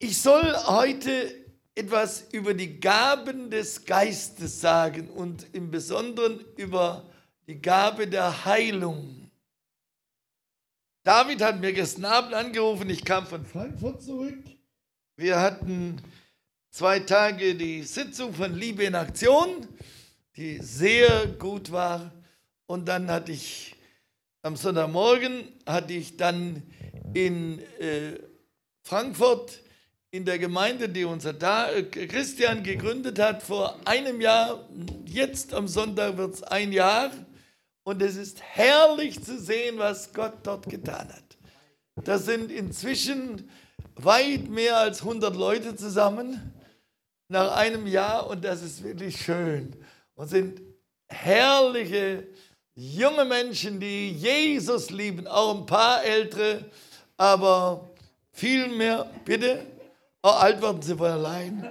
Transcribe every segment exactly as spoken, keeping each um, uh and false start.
Ich soll heute etwas über die Gaben des Geistes sagen und im Besonderen über die Gabe der Heilung. David hat mir gestern Abend angerufen, ich kam von Frankfurt zurück. Wir hatten zwei Tage die Sitzung von Liebe in Aktion, die sehr gut war. Und dann hatte ich am Sonntagmorgen, hatte ich dann in äh, Frankfurt in der Gemeinde, die unser da, äh, Christian gegründet hat, vor einem Jahr, jetzt am Sonntag wird es ein Jahr. Und es ist herrlich zu sehen, was Gott dort getan hat. Da sind inzwischen weit mehr als hundert Leute zusammen nach einem Jahr und das ist wirklich schön. Und sind herrliche junge Menschen, die Jesus lieben, auch ein paar ältere, aber viel mehr, bitte, oh, alt werden sie von allein.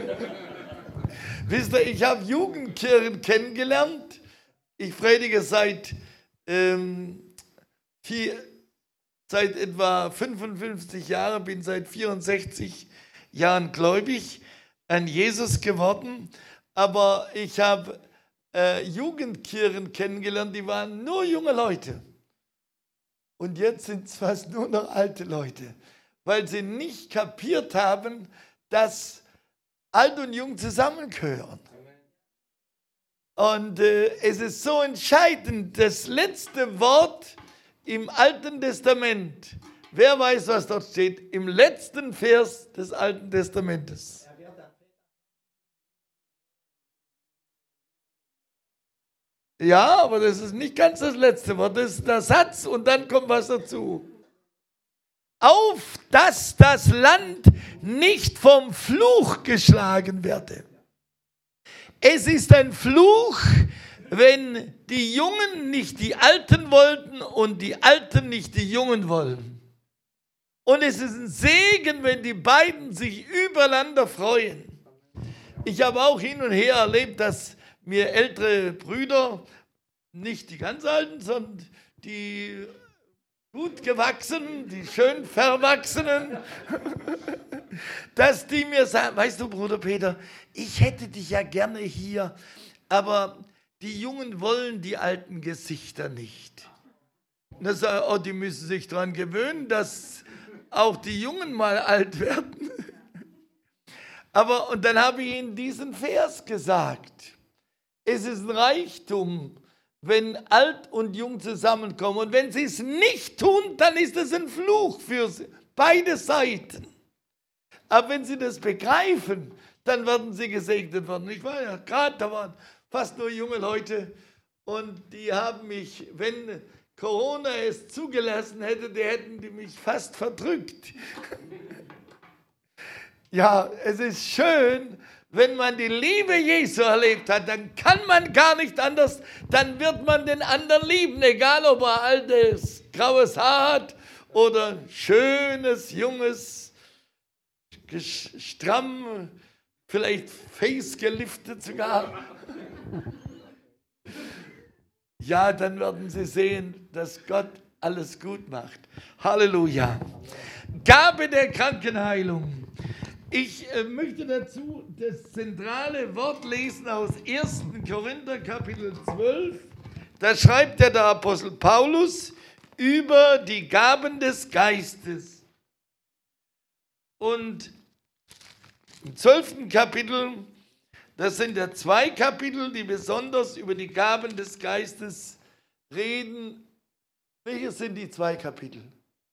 Wisst ihr, ich habe Jugendkirchen kennengelernt. Ich predige seit, ähm, vier, seit etwa fünfundfünfzig Jahren, bin seit vierundsechzig Jahren gläubig an Jesus geworden. Aber ich habe äh, Jugendkirchen kennengelernt, die waren nur junge Leute. Und jetzt sind es fast nur noch alte Leute, weil sie nicht kapiert haben, dass alt und jung zusammengehören. Und äh, es ist so entscheidend, das letzte Wort im Alten Testament. Wer weiß, was dort steht? Im letzten Vers des Alten Testamentes. Ja, aber das ist nicht ganz das letzte Wort. Das ist der Satz und dann kommt was dazu. Auf dass das Land nicht vom Fluch geschlagen werde. Es ist ein Fluch, wenn die Jungen nicht die Alten wollten und die Alten nicht die Jungen wollen. Und es ist ein Segen, wenn die beiden sich übereinander freuen. Ich habe auch hin und her erlebt, dass mir ältere Brüder, nicht die ganz Alten, sondern die gut gewachsenen, die schön verwachsenen, dass die mir sagen, weißt du, Bruder Peter, ich hätte dich ja gerne hier, aber die Jungen wollen die alten Gesichter nicht. Und dann sage ich, oh, die müssen sich daran gewöhnen, dass auch die Jungen mal alt werden. Aber, und dann habe ich ihnen diesen Vers gesagt. Es ist ein Reichtum, wenn alt und jung zusammenkommen. Und wenn sie es nicht tun, dann ist es ein Fluch für sie, beide Seiten. Aber wenn sie das begreifen, dann werden sie gesegnet werden. Ich war ja gerade, da waren fast nur junge Leute und die haben mich, wenn Corona es zugelassen hätte, die hätten die mich fast verdrückt. Ja, es ist schön, wenn man die Liebe Jesu erlebt hat, dann kann man gar nicht anders, dann wird man den anderen lieben, egal ob er altes, graues Haar hat oder schönes, junges, stramm, vielleicht face geliftet sogar. Ja, dann werden sie sehen, dass Gott alles gut macht. Halleluja. Gabe der Krankenheilung. Ich äh, möchte dazu das zentrale Wort lesen aus ersten Korinther Kapitel zwölf. Da schreibt ja der Apostel Paulus über die Gaben des Geistes. Und im zwölften Kapitel, das sind ja zwei Kapitel, die besonders über die Gaben des Geistes reden. Welche sind die zwei Kapitel?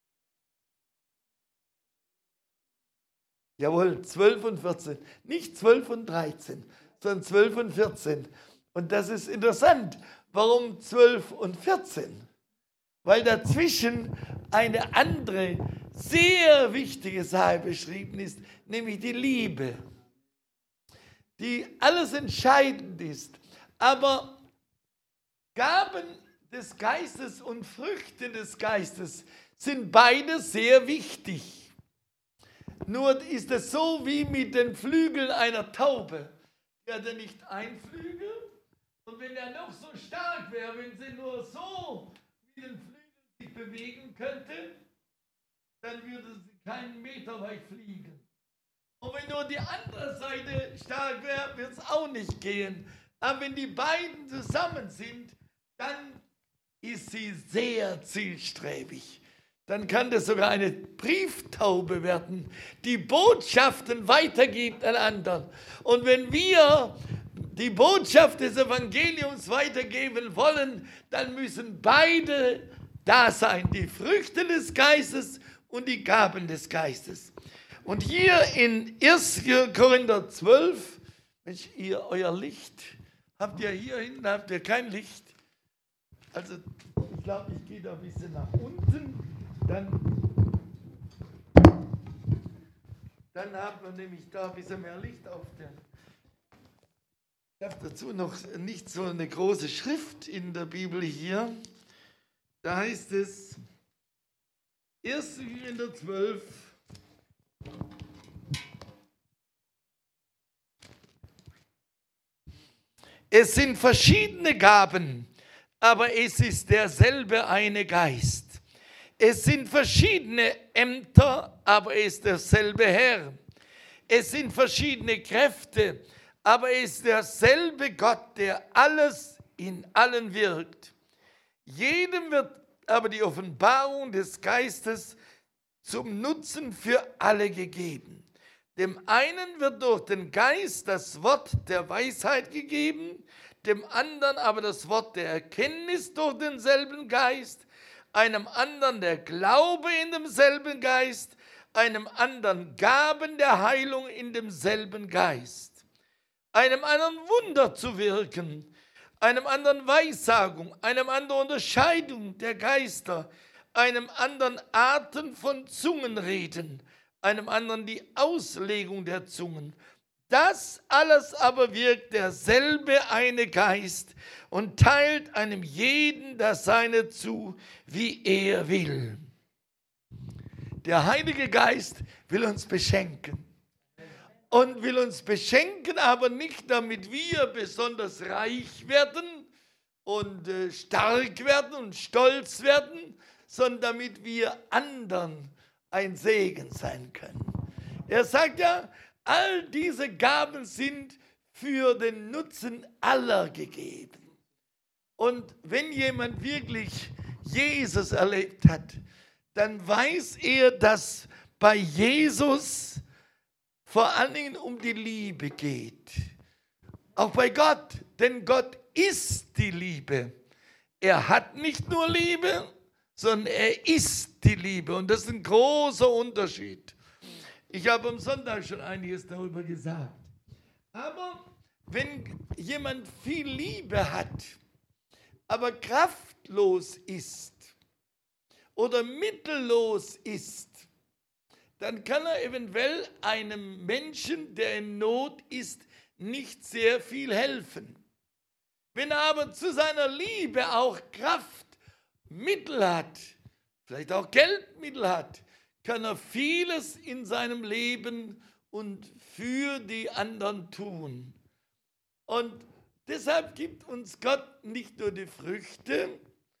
Jawohl, zwölf und vierzehn. Nicht zwölf und dreizehn, sondern zwölf und vierzehn. Und das ist interessant. Warum zwölf und vierzehn? Weil dazwischen eine andere, sehr wichtige Sache beschrieben ist, nämlich die Liebe, die alles entscheidend ist. Aber Gaben des Geistes und Früchte des Geistes sind beide sehr wichtig. Nur ist es so wie mit den Flügeln einer Taube. Die hat ja nicht einen Flügel und wenn er noch so stark wäre, wenn sie nur so mit den Flügeln sich bewegen könnte, dann würde sie keinen Meter weit fliegen. Und wenn nur die andere Seite stark wäre, wird es auch nicht gehen. Aber wenn die beiden zusammen sind, dann ist sie sehr zielstrebig. Dann kann das sogar eine Brieftaube werden, die Botschaften weitergibt an anderen. Und wenn wir die Botschaft des Evangeliums weitergeben wollen, dann müssen beide da sein, die Früchte des Geistes und die Gaben des Geistes. Und hier in erster Korinther zwölf, Mensch, ihr euer Licht, habt ihr hier hinten, habt ihr kein Licht? Also ich glaube, ich gehe da ein bisschen nach unten, dann, dann hat man nämlich da ein bisschen mehr Licht auf der. Ich habe dazu noch nicht so eine große Schrift in der Bibel hier. Da heißt es, erster Korinther zwölf, es sind verschiedene Gaben, aber es ist derselbe eine Geist. Es sind verschiedene Ämter, aber es ist derselbe Herr. Es sind verschiedene Kräfte, aber es ist derselbe Gott, der alles in allen wirkt. Jedem wird aber die Offenbarung des Geistes zum Nutzen für alle gegeben. Dem einen wird durch den Geist das Wort der Weisheit gegeben, dem anderen aber das Wort der Erkenntnis durch denselben Geist, einem anderen der Glaube in demselben Geist, einem anderen Gaben der Heilung in demselben Geist, einem anderen Wunder zu wirken, einem anderen Weissagung, einem anderen Unterscheidung der Geister, einem anderen Arten von Zungenreden, einem anderen die Auslegung der Zungen. Das alles aber wirkt derselbe eine Geist und teilt einem jeden das Seine zu, wie er will. Der Heilige Geist will uns beschenken. Und will uns beschenken, aber nicht damit wir besonders reich werden und äh, stark werden und stolz werden, sondern damit wir anderen ein Segen sein können. Er sagt ja, all diese Gaben sind für den Nutzen aller gegeben. Und wenn jemand wirklich Jesus erlebt hat, dann weiß er, dass bei Jesus vor allen Dingen um die Liebe geht. Auch bei Gott, denn Gott ist die Liebe. Er hat nicht nur Liebe, sondern er ist die Liebe. Und das ist ein großer Unterschied. Ich habe am Sonntag schon einiges darüber gesagt. Aber wenn jemand viel Liebe hat, aber kraftlos ist oder mittellos ist, dann kann er eventuell einem Menschen, der in Not ist, nicht sehr viel helfen. Wenn er aber zu seiner Liebe auch Kraft, Mittel hat, vielleicht auch Geldmittel hat, kann er vieles in seinem Leben und für die anderen tun. Und deshalb gibt uns Gott nicht nur die Früchte,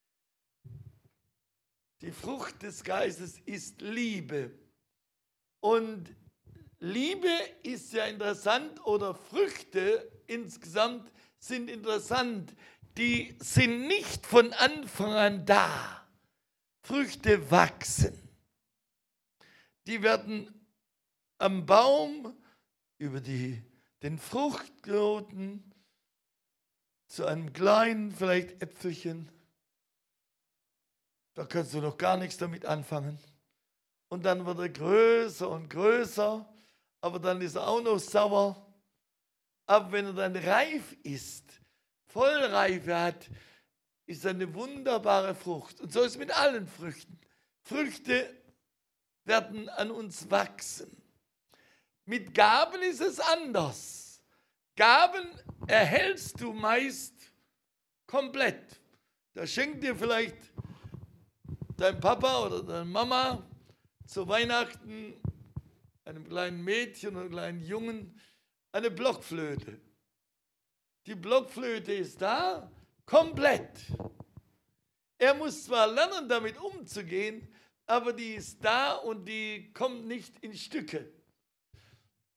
die Frucht des Geistes ist Liebe. Und Liebe ist ja interessant, oder Früchte insgesamt sind interessant. Die sind nicht von Anfang an da. Früchte wachsen. Die werden am Baum über die, den Fruchtknoten zu einem kleinen, vielleicht Äpfelchen. Da kannst du noch gar nichts damit anfangen. Und dann wird er größer und größer, aber dann ist er auch noch sauer. Aber wenn er dann reif ist, Vollreife hat, ist er eine wunderbare Frucht. Und so ist es mit allen Früchten. Früchte werden an uns wachsen. Mit Gaben ist es anders. Gaben erhältst du meist komplett. Da schenkt dir vielleicht dein Papa oder deine Mama zu Weihnachten einem kleinen Mädchen oder einem kleinen Jungen eine Blockflöte. Die Blockflöte ist da, komplett. Er muss zwar lernen, damit umzugehen, aber die ist da und die kommt nicht in Stücke.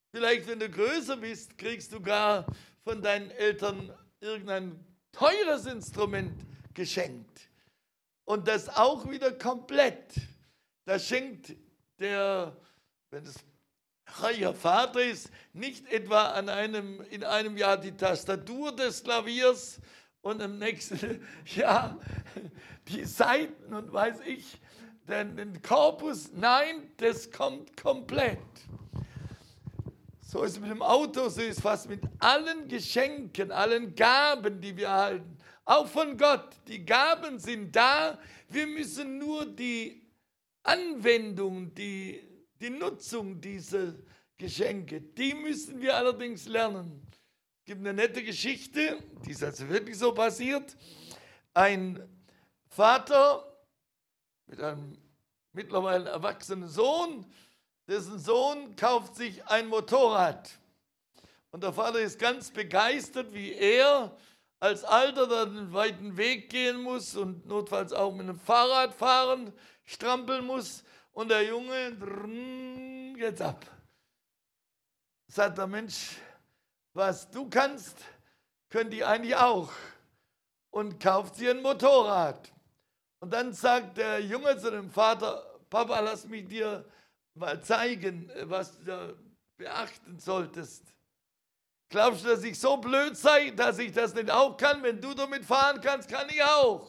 Vielleicht, wenn du größer bist, kriegst du gar von deinen Eltern irgendein teures Instrument geschenkt. Und das auch wieder komplett. Da schenkt der, wenn es reicher Vater ist, nicht etwa an einem, in einem Jahr die Tastatur des Klaviers und im nächsten Jahr die Saiten und weiß ich, den, den Korpus. Nein, das kommt komplett. So ist es mit dem Auto, so ist es fast mit allen Geschenken, allen Gaben, die wir erhalten. Auch von Gott. Die Gaben sind da. Wir müssen nur die Anwendung, die, die Nutzung dieser Geschenke, die müssen wir allerdings lernen. Es gibt eine nette Geschichte, die ist also wirklich so passiert. Ein Vater mit einem mittlerweile erwachsenen Sohn, dessen Sohn kauft sich ein Motorrad. Und der Vater ist ganz begeistert, wie er als Alter dann einen weiten Weg gehen muss und notfalls auch mit einem Fahrrad fahren, strampeln muss. Und der Junge, drrrr, geht's ab. Sagt der Mensch, was du kannst, können die eigentlich auch. Und kauft sie ein Motorrad. Und dann sagt der Junge zu dem Vater, Papa, lass mich dir mal zeigen, was du da beachten solltest. Glaubst du, dass ich so blöd sei, dass ich das nicht auch kann? Wenn du damit fahren kannst, kann ich auch.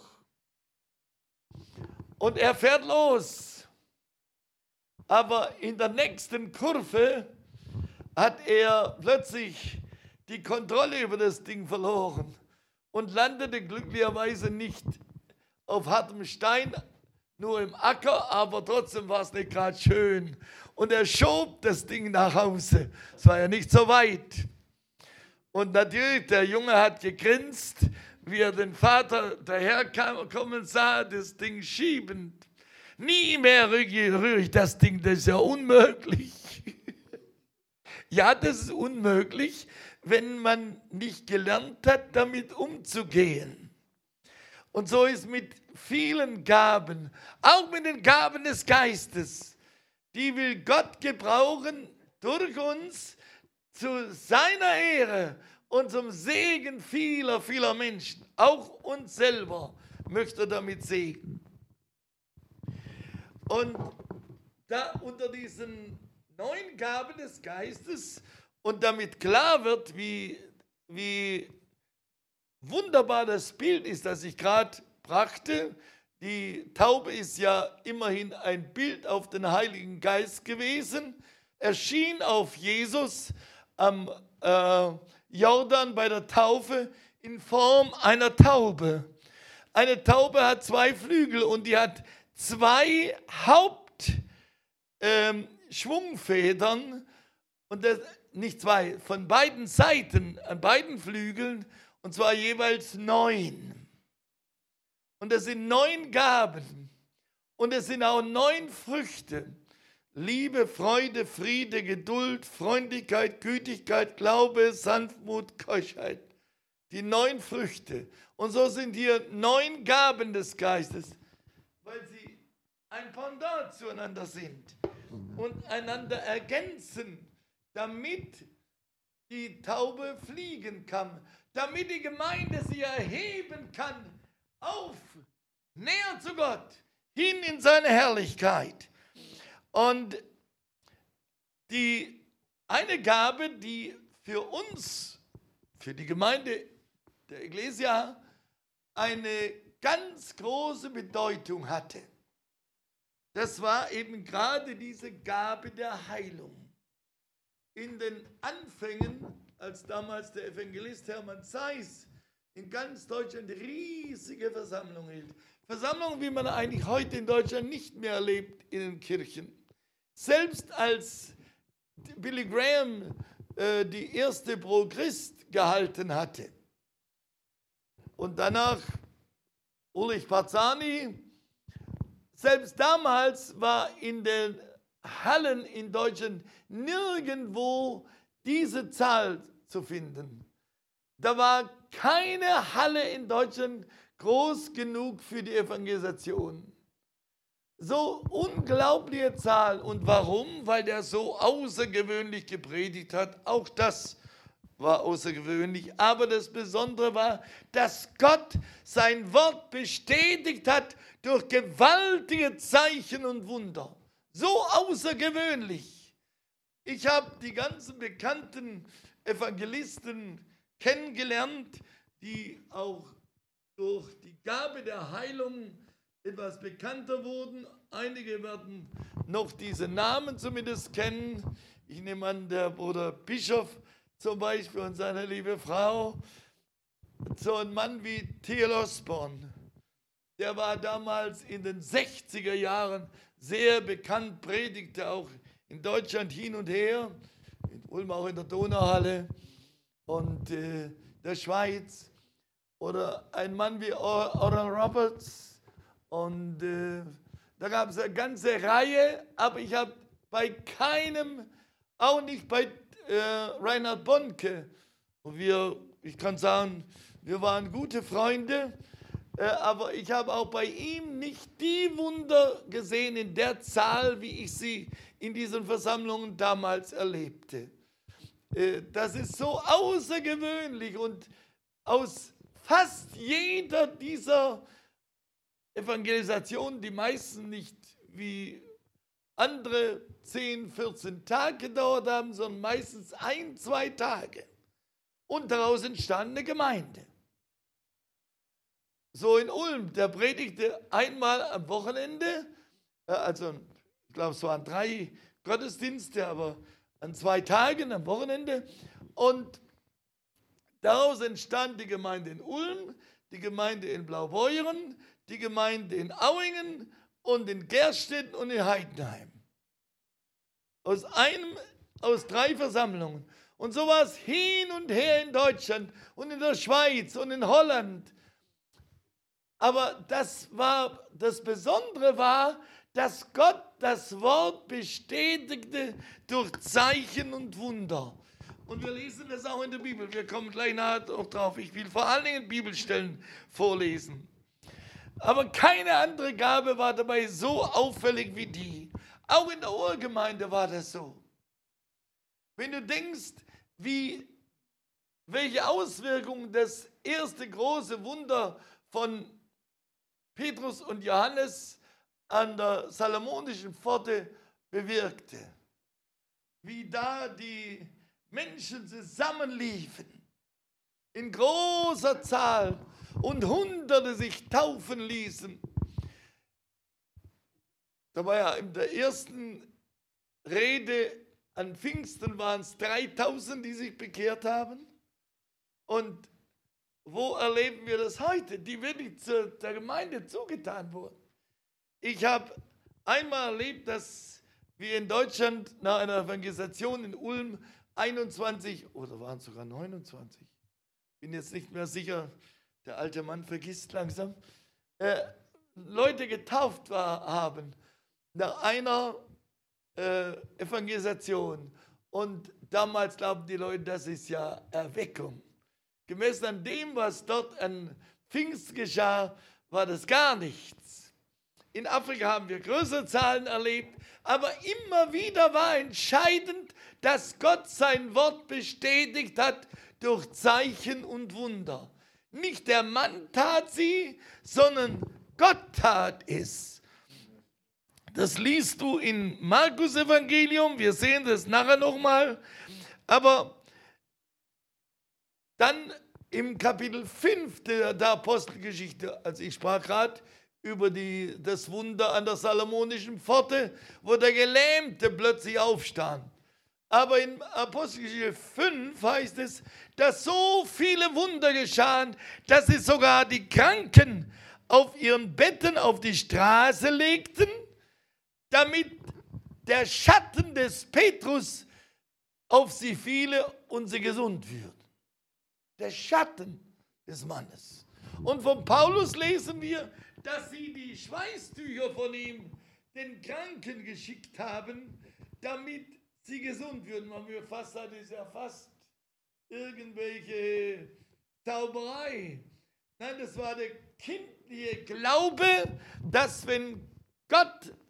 Und er fährt los. Aber in der nächsten Kurve hat er plötzlich die Kontrolle über das Ding verloren und landete glücklicherweise nicht auf hartem Stein, nur im Acker, aber trotzdem war es nicht gerade schön. Und er schob das Ding nach Hause. Es war ja nicht so weit. Und natürlich, der Junge hat gegrinst, wie er den Vater daherkommen sah, das Ding schiebend. Nie mehr rühre ich das Ding, das ist ja unmöglich. Ja, das ist unmöglich, wenn man nicht gelernt hat, damit umzugehen. Und so ist mit vielen Gaben, auch mit den Gaben des Geistes, die will Gott gebrauchen durch uns, zu seiner Ehre und zum Segen vieler, vieler Menschen. Auch uns selber möchte er damit segnen. Und da unter diesen neuen Gaben des Geistes und damit klar wird, wie, wie wunderbar das Bild ist, das ich gerade brachte. Die Taube ist ja immerhin ein Bild auf den Heiligen Geist gewesen, erschien auf Jesus am äh, Jordan bei der Taufe in Form einer Taube. Eine Taube hat zwei Flügel und die hat zwei Hauptschwungfedern, ähm, und das, nicht zwei, von beiden Seiten, an beiden Flügeln, und zwar jeweils neun. Und es sind neun Gaben und es sind auch neun Früchte. Liebe, Freude, Friede, Geduld, Freundlichkeit, Gütigkeit, Glaube, Sanftmut, Keuschheit. Die neun Früchte. Und so sind hier neun Gaben des Geistes, weil sie ein Pendant zueinander sind und einander ergänzen, damit die Taube fliegen kann, damit die Gemeinde sie erheben kann, auf, näher zu Gott, hin in seine Herrlichkeit. Und die eine Gabe, die für uns, für die Gemeinde der Ecclesia, eine ganz große Bedeutung hatte, das war eben gerade diese Gabe der Heilung. In den Anfängen, als damals der Evangelist Hermann Zeiss in ganz Deutschland riesige Versammlungen hielt, Versammlungen, wie man eigentlich heute in Deutschland nicht mehr erlebt in den Kirchen. Selbst als Billy Graham äh, die erste Pro Christ gehalten hatte und danach Ulrich Parzani, selbst damals war in den Hallen in Deutschland nirgendwo diese Zahl zu finden. Da war keine Halle in Deutschland groß genug für die Evangelisation. So unglaubliche Zahl. Und warum? Weil der so außergewöhnlich gepredigt hat. Auch das war außergewöhnlich. Aber das Besondere war, dass Gott sein Wort bestätigt hat durch gewaltige Zeichen und Wunder. So außergewöhnlich. Ich habe die ganzen bekannten Evangelisten kennengelernt, die auch durch die Gabe der Heilung etwas bekannter wurden. Einige werden noch diese Namen zumindest kennen. Ich nehme an, der Bruder Bischof zum Beispiel und seine liebe Frau. So ein Mann wie T L Osborne, der war damals in den sechziger Jahren sehr bekannt, predigte auch in Deutschland hin und her, in Ulm auch in der Donauhalle und äh, der Schweiz. Oder ein Mann wie Oral Roberts. Und äh, da gab es eine ganze Reihe, aber ich habe bei keinem, auch nicht bei äh, Reinhard Bonnke, und wir, ich kann sagen, wir waren gute Freunde, äh, aber ich habe auch bei ihm nicht die Wunder gesehen in der Zahl, wie ich sie in diesen Versammlungen damals erlebte. Äh, das ist so außergewöhnlich und aus fast jeder dieser Evangelisationen, die meisten nicht wie andere zehn, vierzehn Tage gedauert haben, sondern meistens ein, zwei Tage. Und daraus entstand eine Gemeinde. So in Ulm, der predigte einmal am Wochenende, also ich glaube es waren drei Gottesdienste, aber an zwei Tagen am Wochenende. Und daraus entstand die Gemeinde in Ulm, die Gemeinde in Blaubeuren, die Gemeinde in Auingen und in Gerstetten und in Heidenheim. Aus einem, aus drei Versammlungen. Und so war es hin und her in Deutschland und in der Schweiz und in Holland. Aber das war, das Besondere war, dass Gott das Wort bestätigte durch Zeichen und Wunder. Und wir lesen das auch in der Bibel. Wir kommen gleich nachher auch drauf. Ich will vor allen Dingen Bibelstellen vorlesen. Aber keine andere Gabe war dabei so auffällig wie die. Auch in der Urgemeinde war das so. Wenn du denkst, wie, welche Auswirkungen das erste große Wunder von Petrus und Johannes an der Salomonischen Pforte bewirkte. Wie da die Menschen zusammenliefen, in großer Zahl, und Hunderte sich taufen ließen. Da war ja in der ersten Rede an Pfingsten waren es dreitausend, die sich bekehrt haben. Und wo erleben wir das heute? Die wirklich zur, der Gemeinde zugetan wurden. Ich habe einmal erlebt, dass wir in Deutschland nach einer Evangelisation in Ulm einundzwanzig oder waren es sogar neunundzwanzig, bin jetzt nicht mehr sicher, der alte Mann vergisst langsam, äh, Leute getauft war, haben nach einer äh, Evangelisation. Und damals glaubten die Leute, das ist ja Erweckung. Gemessen an dem, was dort an Pfingst geschah, war das gar nichts. In Afrika haben wir größere Zahlen erlebt, aber immer wieder war entscheidend, dass Gott sein Wort bestätigt hat durch Zeichen und Wunder. Nicht der Mann tat sie, sondern Gott tat es. Das liest du in Markus Evangelium, wir sehen das nachher nochmal, aber dann im Kapitel fünf der, der Apostelgeschichte, also ich sprach gerade über die, das Wunder an der Salomonischen Pforte, wo der Gelähmte plötzlich aufstand. Aber in Apostelgeschichte fünf heißt es, dass so viele Wunder geschahen, dass sie sogar die Kranken auf ihren Betten auf die Straße legten, damit der Schatten des Petrus auf sie fiele und sie gesund würden. Der Schatten des Mannes. Und von Paulus lesen wir, dass sie die Schweißtücher von ihm den Kranken geschickt haben, damit sie gesund würden. Man mir fast sagt, ist ja fast irgendwelche Zauberei. Nein, das war der kindliche Glaube, dass wenn Gott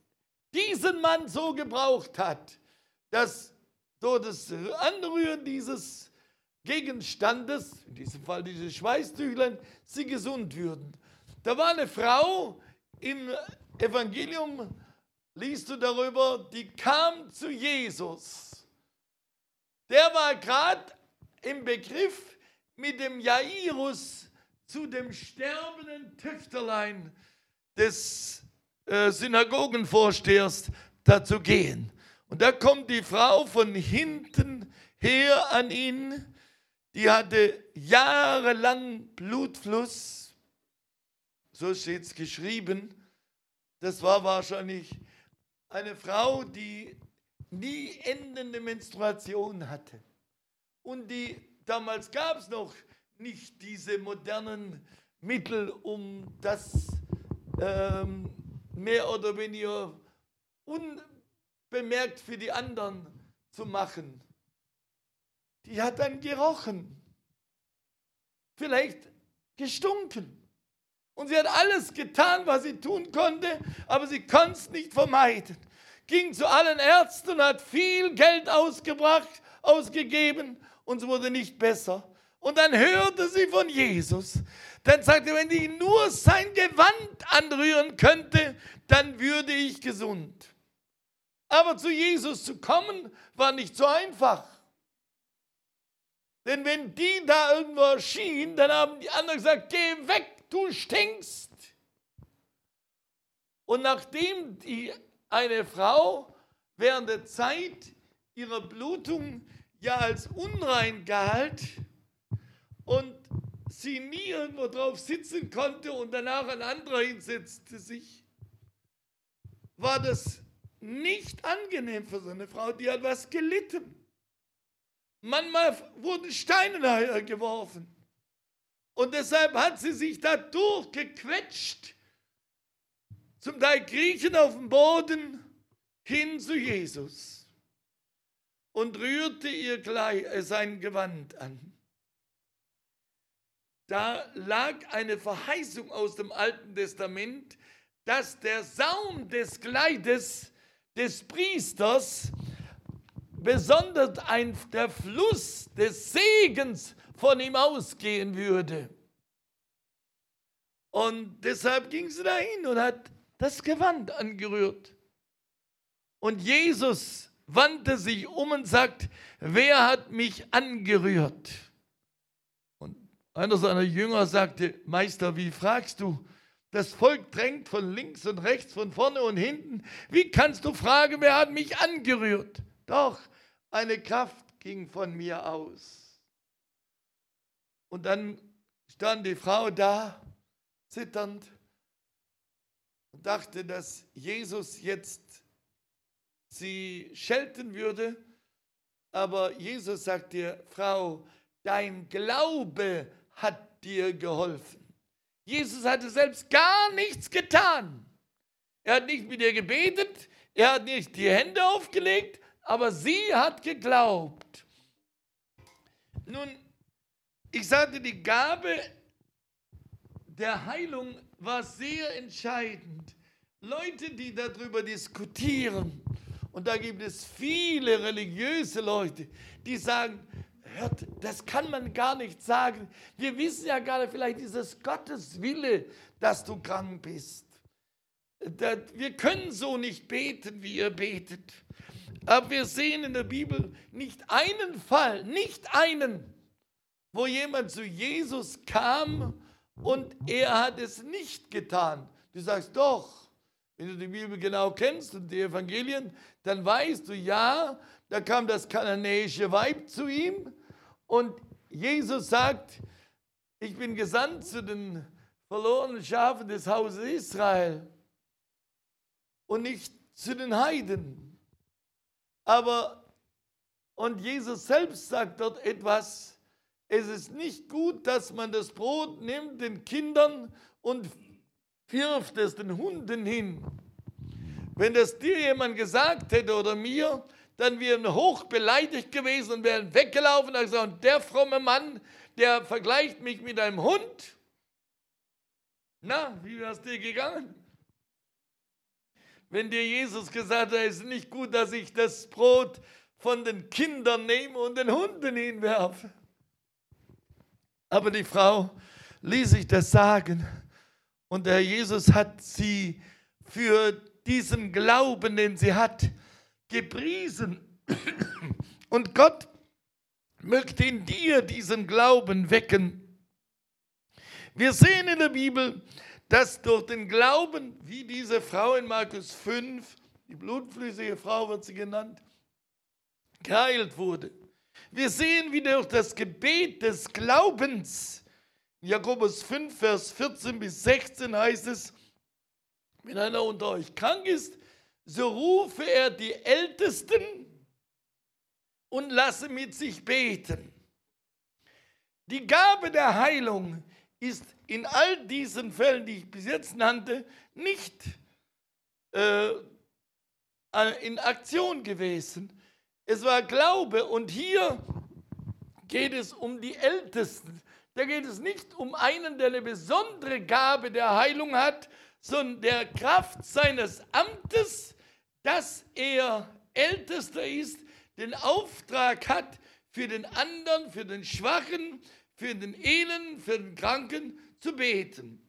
diesen Mann so gebraucht hat, dass durch das Anrühren dieses Gegenstandes, in diesem Fall dieses Schweißtüchlein, sie gesund würden. Da war eine Frau, im Evangelium liest du darüber, die kam zu Jesus. Der war gerade im Begriff, mit dem Jairus zu dem sterbenden Töchterlein des äh, Synagogenvorstehers da zu gehen. Und da kommt die Frau von hinten her an ihn, die hatte jahrelang Blutfluss, so steht es geschrieben. Das war wahrscheinlich eine Frau, die nie endende Menstruation hatte. Und die, damals gab es noch nicht diese modernen Mittel, um das ähm, mehr oder weniger unbemerkt für die anderen zu machen. Die hat dann gerochen, vielleicht gestunken. Und sie hat alles getan, was sie tun konnte, aber sie konnte es nicht vermeiden. Ging zu allen Ärzten und hat viel Geld ausgebracht, ausgegeben und es wurde nicht besser. Und dann hörte sie von Jesus. Dann sagte er, wenn ich nur sein Gewand anrühren könnte, dann würde ich gesund. Aber zu Jesus zu kommen, war nicht so einfach. Denn wenn die da irgendwo erschienen, dann haben die anderen gesagt, geh weg, du stinkst. Und nachdem die eine Frau während der Zeit ihrer Blutung ja als unrein galt und sie nie irgendwo drauf sitzen konnte und danach ein anderer hinsetzte sich, war das nicht angenehm für so eine Frau, die hat was gelitten. Manchmal wurden Steine nachher geworfen. Und deshalb hat sie sich da durchgequetscht, zum Teil kriechend auf dem Boden, hin zu Jesus und rührte ihr Kleid, äh, sein Gewand an. Da lag eine Verheißung aus dem Alten Testament, dass der Saum des Kleides des Priesters besonders ein, der Fluss des Segens von ihm ausgehen würde. Und deshalb ging sie dahin und hat das Gewand angerührt. Und Jesus wandte sich um und sagt, wer hat mich angerührt? Und einer seiner Jünger sagte, Meister, wie fragst du? Das Volk drängt von links und rechts, von vorne und hinten. Wie kannst du fragen, wer hat mich angerührt? Doch, eine Kraft ging von mir aus. Und dann stand die Frau da, zitternd, und dachte, dass Jesus jetzt sie schelten würde. Aber Jesus sagt dir, Frau, dein Glaube hat dir geholfen. Jesus hatte selbst gar nichts getan. Er hat nicht mit ihr gebetet, er hat nicht die Hände aufgelegt, aber sie hat geglaubt. Nun, ich sagte, die Gabe der Heilung war sehr entscheidend. Leute, die darüber diskutieren, und da gibt es viele religiöse Leute, die sagen, hört, das kann man gar nicht sagen. Wir wissen ja gar nicht, vielleicht ist es Gottes Wille, dass du krank bist. Wir können so nicht beten, wie ihr betet. Aber wir sehen in der Bibel nicht einen Fall, nicht einen, wo jemand zu Jesus kam und er hat es nicht getan. Du sagst doch, wenn du die Bibel genau kennst und die Evangelien, dann weißt du, ja, da kam das kananäische Weib zu ihm und Jesus sagt, ich bin gesandt zu den verlorenen Schafen des Hauses Israel und nicht zu den Heiden. Aber, und Jesus selbst sagt dort etwas, es ist nicht gut, dass man das Brot nimmt den Kindern und wirft es den Hunden hin. Wenn das dir jemand gesagt hätte oder mir, dann wären wir hoch beleidigt gewesen und wären weggelaufen und gesagt, und der fromme Mann, der vergleicht mich mit einem Hund. Na, wie wäre es dir gegangen? wenn dir Jesus gesagt hat, es ist nicht gut, dass ich das Brot von den Kindern nehme und den Hunden hinwerfe. Aber die Frau ließ sich das sagen und der Jesus hat sie für diesen Glauben, den sie hat, gepriesen. Und Gott möchte in dir diesen Glauben wecken. Wir sehen in der Bibel, dass durch den Glauben, wie diese Frau in Markus fünf, die blutflüssige Frau wird sie genannt, geheilt wurde. Wir sehen, wie durch das Gebet des Glaubens, in Jakobus fünf, Vers vierzehn bis sechzehn heißt es, wenn einer unter euch krank ist, so rufe er die Ältesten und lasse mit sich beten. Die Gabe der Heilung ist in all diesen Fällen, die ich bis jetzt nannte, nicht äh, in Aktion gewesen. Es war Glaube und hier geht es um die Ältesten. Da geht es nicht um einen, der eine besondere Gabe der Heilung hat, sondern der Kraft seines Amtes, dass er Ältester ist, den Auftrag hat, für den anderen, für den Schwachen, für den Elenden, für den Kranken zu beten.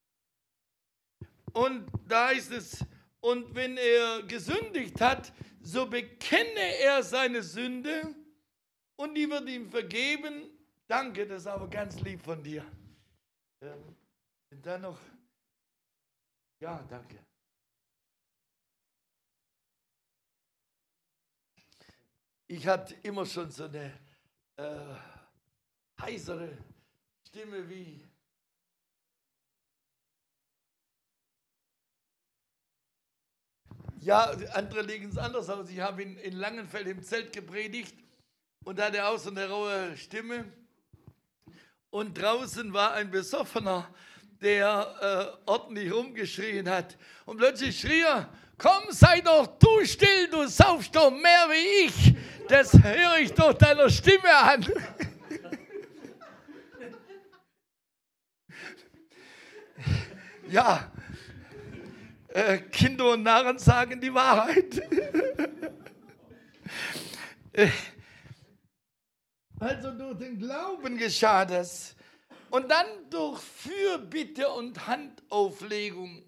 Und da ist es, und wenn er gesündigt hat, so bekenne er seine Sünde und die wird ihm vergeben. Danke, das ist aber ganz lieb von dir. Ähm, dann noch, ja, danke. Ich hatte immer schon so eine äh, heisere Stimme wie ja, andere legen es anders aus. Ich habe in, in Langenfeld im Zelt gepredigt und hatte auch so eine raue Stimme. Und draußen war ein Besoffener, der äh, ordentlich rumgeschrien hat. Und plötzlich schrie er, komm, sei doch du still, du saufst doch mehr wie ich. Das höre ich doch deiner Stimme an. Ja, äh, Kinder und Narren sagen die Wahrheit. äh, also durch den Glauben geschah das. Und dann durch Fürbitte und Handauflegung.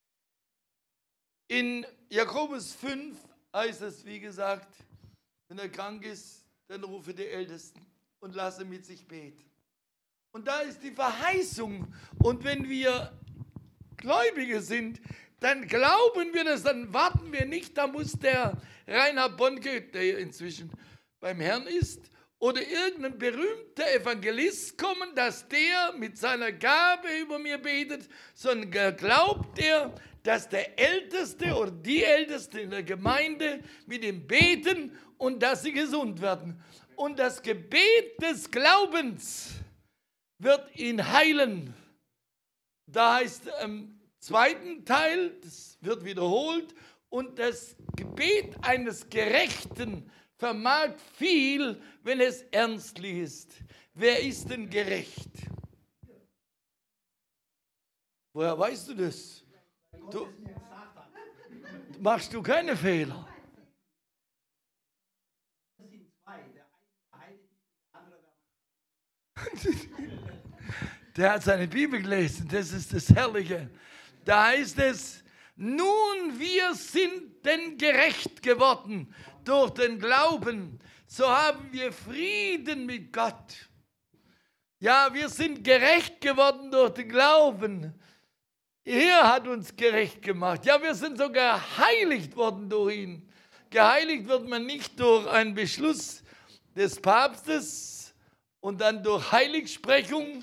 In Jakobus fünf heißt es, wie gesagt, wenn er krank ist, dann rufe die Ältesten und lasse mit sich beten. Und da ist die Verheißung. Und wenn wir Gläubige sind, dann glauben wir das, dann warten wir nicht, da muss der Reinhard Bonke, der inzwischen beim Herrn ist, oder irgendein berühmter Evangelist kommen, dass der mit seiner Gabe über mir betet, sondern glaubt er, dass der Älteste oder die Älteste in der Gemeinde mit ihm beten und dass sie gesund werden. Und das Gebet des Glaubens wird ihn heilen. Da heißt im zweiten Teil, das wird wiederholt, und das Gebet eines Gerechten vermag viel, wenn es ernstlich ist. Wer ist denn gerecht? Woher weißt du das? Du, machst du keine Fehler? Der hat seine Bibel gelesen, das ist das Herrliche. Da heißt es, nun wir sind denn gerecht geworden durch den Glauben, so haben wir Frieden mit Gott. Ja, wir sind gerecht geworden durch den Glauben. Er hat uns gerecht gemacht. Ja, wir sind sogar geheiligt worden durch ihn. Geheiligt wird man nicht durch einen Beschluss des Papstes und dann durch Heiligsprechung,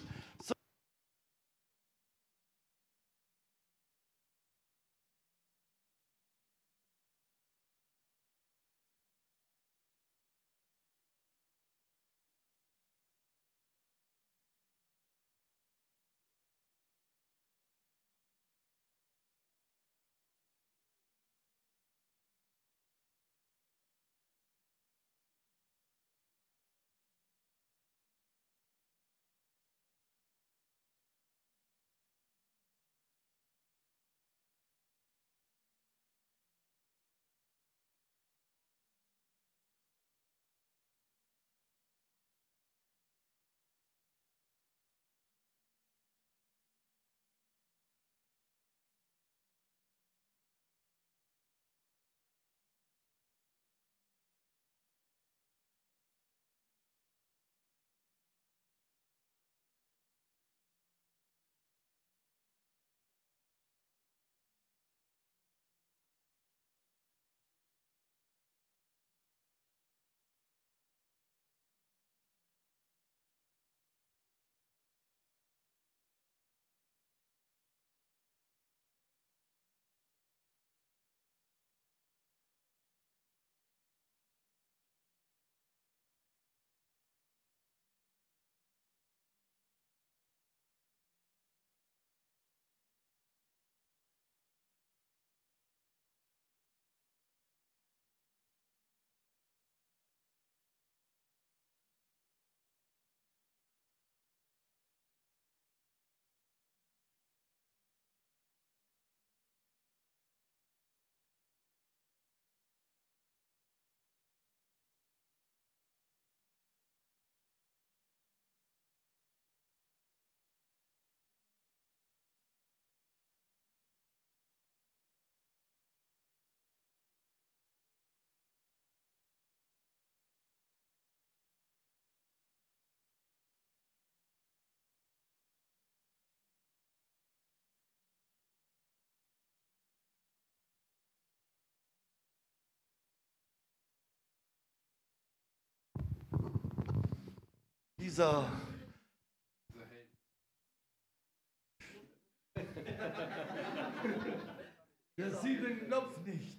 So. Der sieht den Knopf nicht.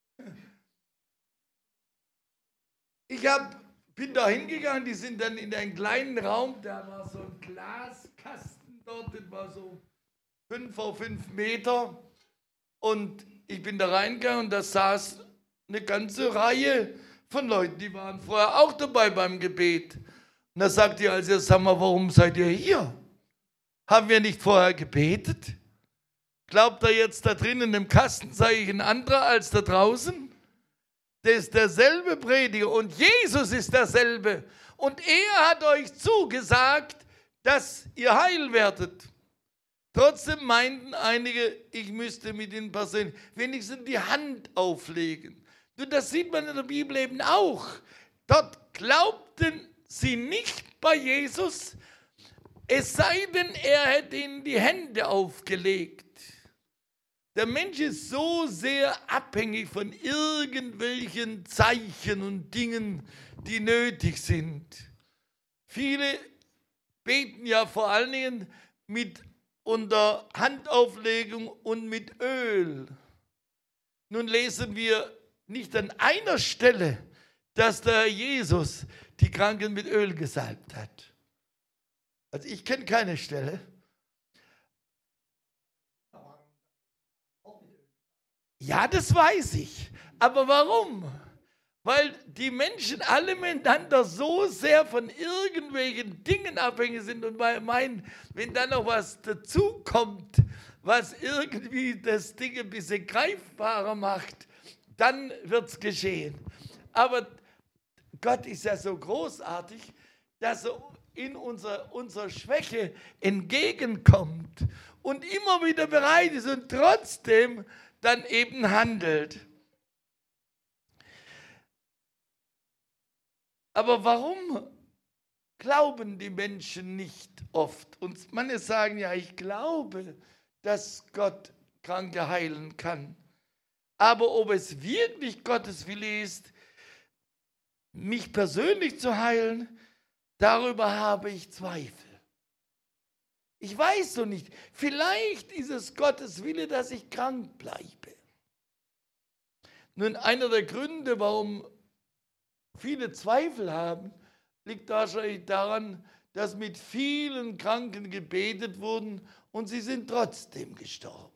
Ich hab, bin da hingegangen, die sind dann in einen kleinen Raum, da war so ein Glaskasten dort, das war so fünf auf fünf Meter. Und ich bin da reingegangen und da saß eine ganze Reihe von Leuten, die waren vorher auch dabei beim Gebet. Und da sagt ihr also, sag mal, warum seid ihr hier? Haben wir nicht vorher gebetet? Glaubt ihr jetzt, da drinnen im Kasten sei ich ein anderer als da draußen? Das ist derselbe Prediger und Jesus ist derselbe. Und er hat euch zugesagt, dass ihr heil werdet. Trotzdem meinten einige, ich müsste mit ihnen persönlich wenigstens die Hand auflegen. Und das sieht man in der Bibel eben auch. Dort glaubten sie nicht bei Jesus, es sei denn, er hätte ihnen die Hände aufgelegt. Der Mensch ist so sehr abhängig von irgendwelchen Zeichen und Dingen, die nötig sind. Viele beten ja vor allen Dingen mit unter Handauflegung und mit Öl. Nun lesen wir nicht an einer Stelle, dass der Herr Jesus die Kranken mit Öl gesalbt hat. Also ich kenne keine Stelle. Ja, das weiß ich. Aber warum? Weil die Menschen alle miteinander so sehr von irgendwelchen Dingen abhängig sind und meinen, wenn da noch was dazukommt, was irgendwie das Ding ein bisschen greifbarer macht, dann wird es geschehen. Aber Gott ist ja so großartig, dass er in unserer, unserer Schwäche entgegenkommt und immer wieder bereit ist und trotzdem dann eben handelt. Aber warum glauben die Menschen nicht oft? Und manche sagen ja, ich glaube, dass Gott Kranke heilen kann. Aber ob es wirklich Gottes Wille ist, mich persönlich zu heilen, darüber habe ich Zweifel. Ich weiß so nicht. Vielleicht ist es Gottes Wille, dass ich krank bleibe. Nun, einer der Gründe, warum viele Zweifel haben, liegt wahrscheinlich daran, dass mit vielen Kranken gebetet wurden und sie sind trotzdem gestorben.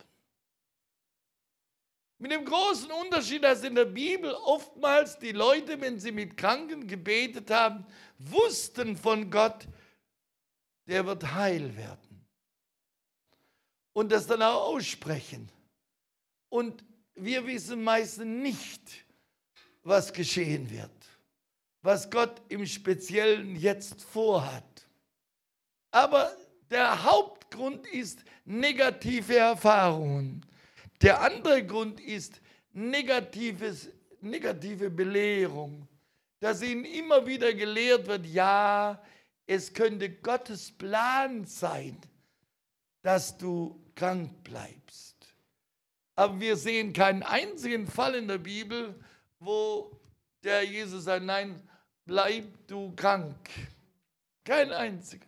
Mit dem großen Unterschied, dass in der Bibel oftmals die Leute, wenn sie mit Kranken gebetet haben, wussten von Gott, der wird heil werden. Und das dann auch aussprechen. Und wir wissen meistens nicht, was geschehen wird, was Gott im Speziellen jetzt vorhat. Aber der Hauptgrund ist negative Erfahrungen. Der andere Grund ist negatives, negative Belehrung, dass ihnen immer wieder gelehrt wird, ja, es könnte Gottes Plan sein, dass du krank bleibst. Aber wir sehen keinen einzigen Fall in der Bibel, wo der Jesus sagt, nein, bleib du krank. Kein einziger.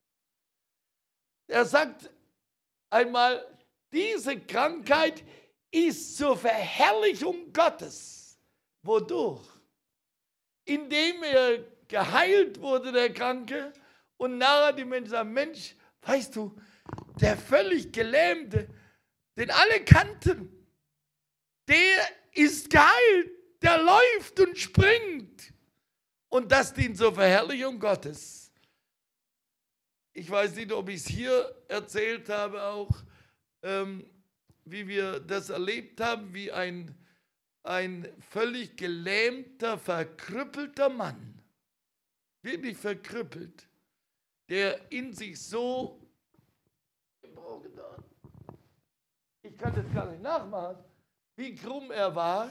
Er sagt einmal, diese Krankheit ist zur Verherrlichung Gottes. Wodurch? Indem er geheilt wurde, der Kranke, und nachher die Menschen sagen, Mensch, weißt du, der völlig Gelähmte, den alle kannten, der ist geheilt, der läuft und springt. Und das dient zur Verherrlichung Gottes. Ich weiß nicht, ob ich es hier erzählt habe auch, ähm, wie wir das erlebt haben, wie ein, ein völlig gelähmter, verkrüppelter Mann, wirklich verkrüppelt, der in sich so, ich kann das gar nicht nachmachen, wie krumm er war.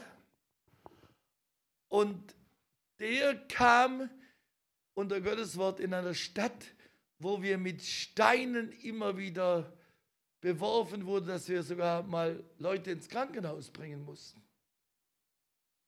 Und der kam unter Gottes Wort in einer Stadt, wo wir mit Steinen immer wieder beworfen wurden, dass wir sogar mal Leute ins Krankenhaus bringen mussten.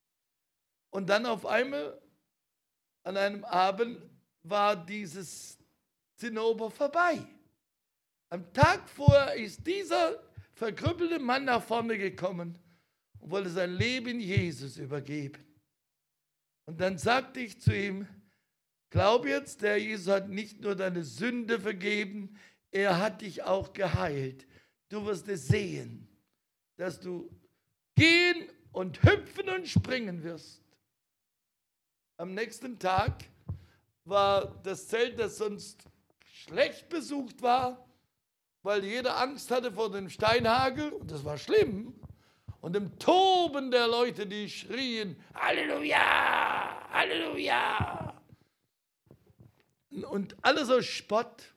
Und dann auf einmal an einem Abend war dieses Zinnober vorbei. Am Tag vorher ist dieser verkrüppelte Mann nach vorne gekommen und wollte sein Leben Jesus übergeben. Und dann sagte ich zu ihm, glaub jetzt, der Jesus hat nicht nur deine Sünde vergeben, er hat dich auch geheilt. Du wirst es sehen, dass du gehen und hüpfen und springen wirst. Am nächsten Tag war das Zelt, das sonst schlecht besucht war, weil jeder Angst hatte vor dem Steinhagel, und das war schlimm, und dem Toben der Leute, die schrien, Halleluja, Halleluja. Und alles aus Spott.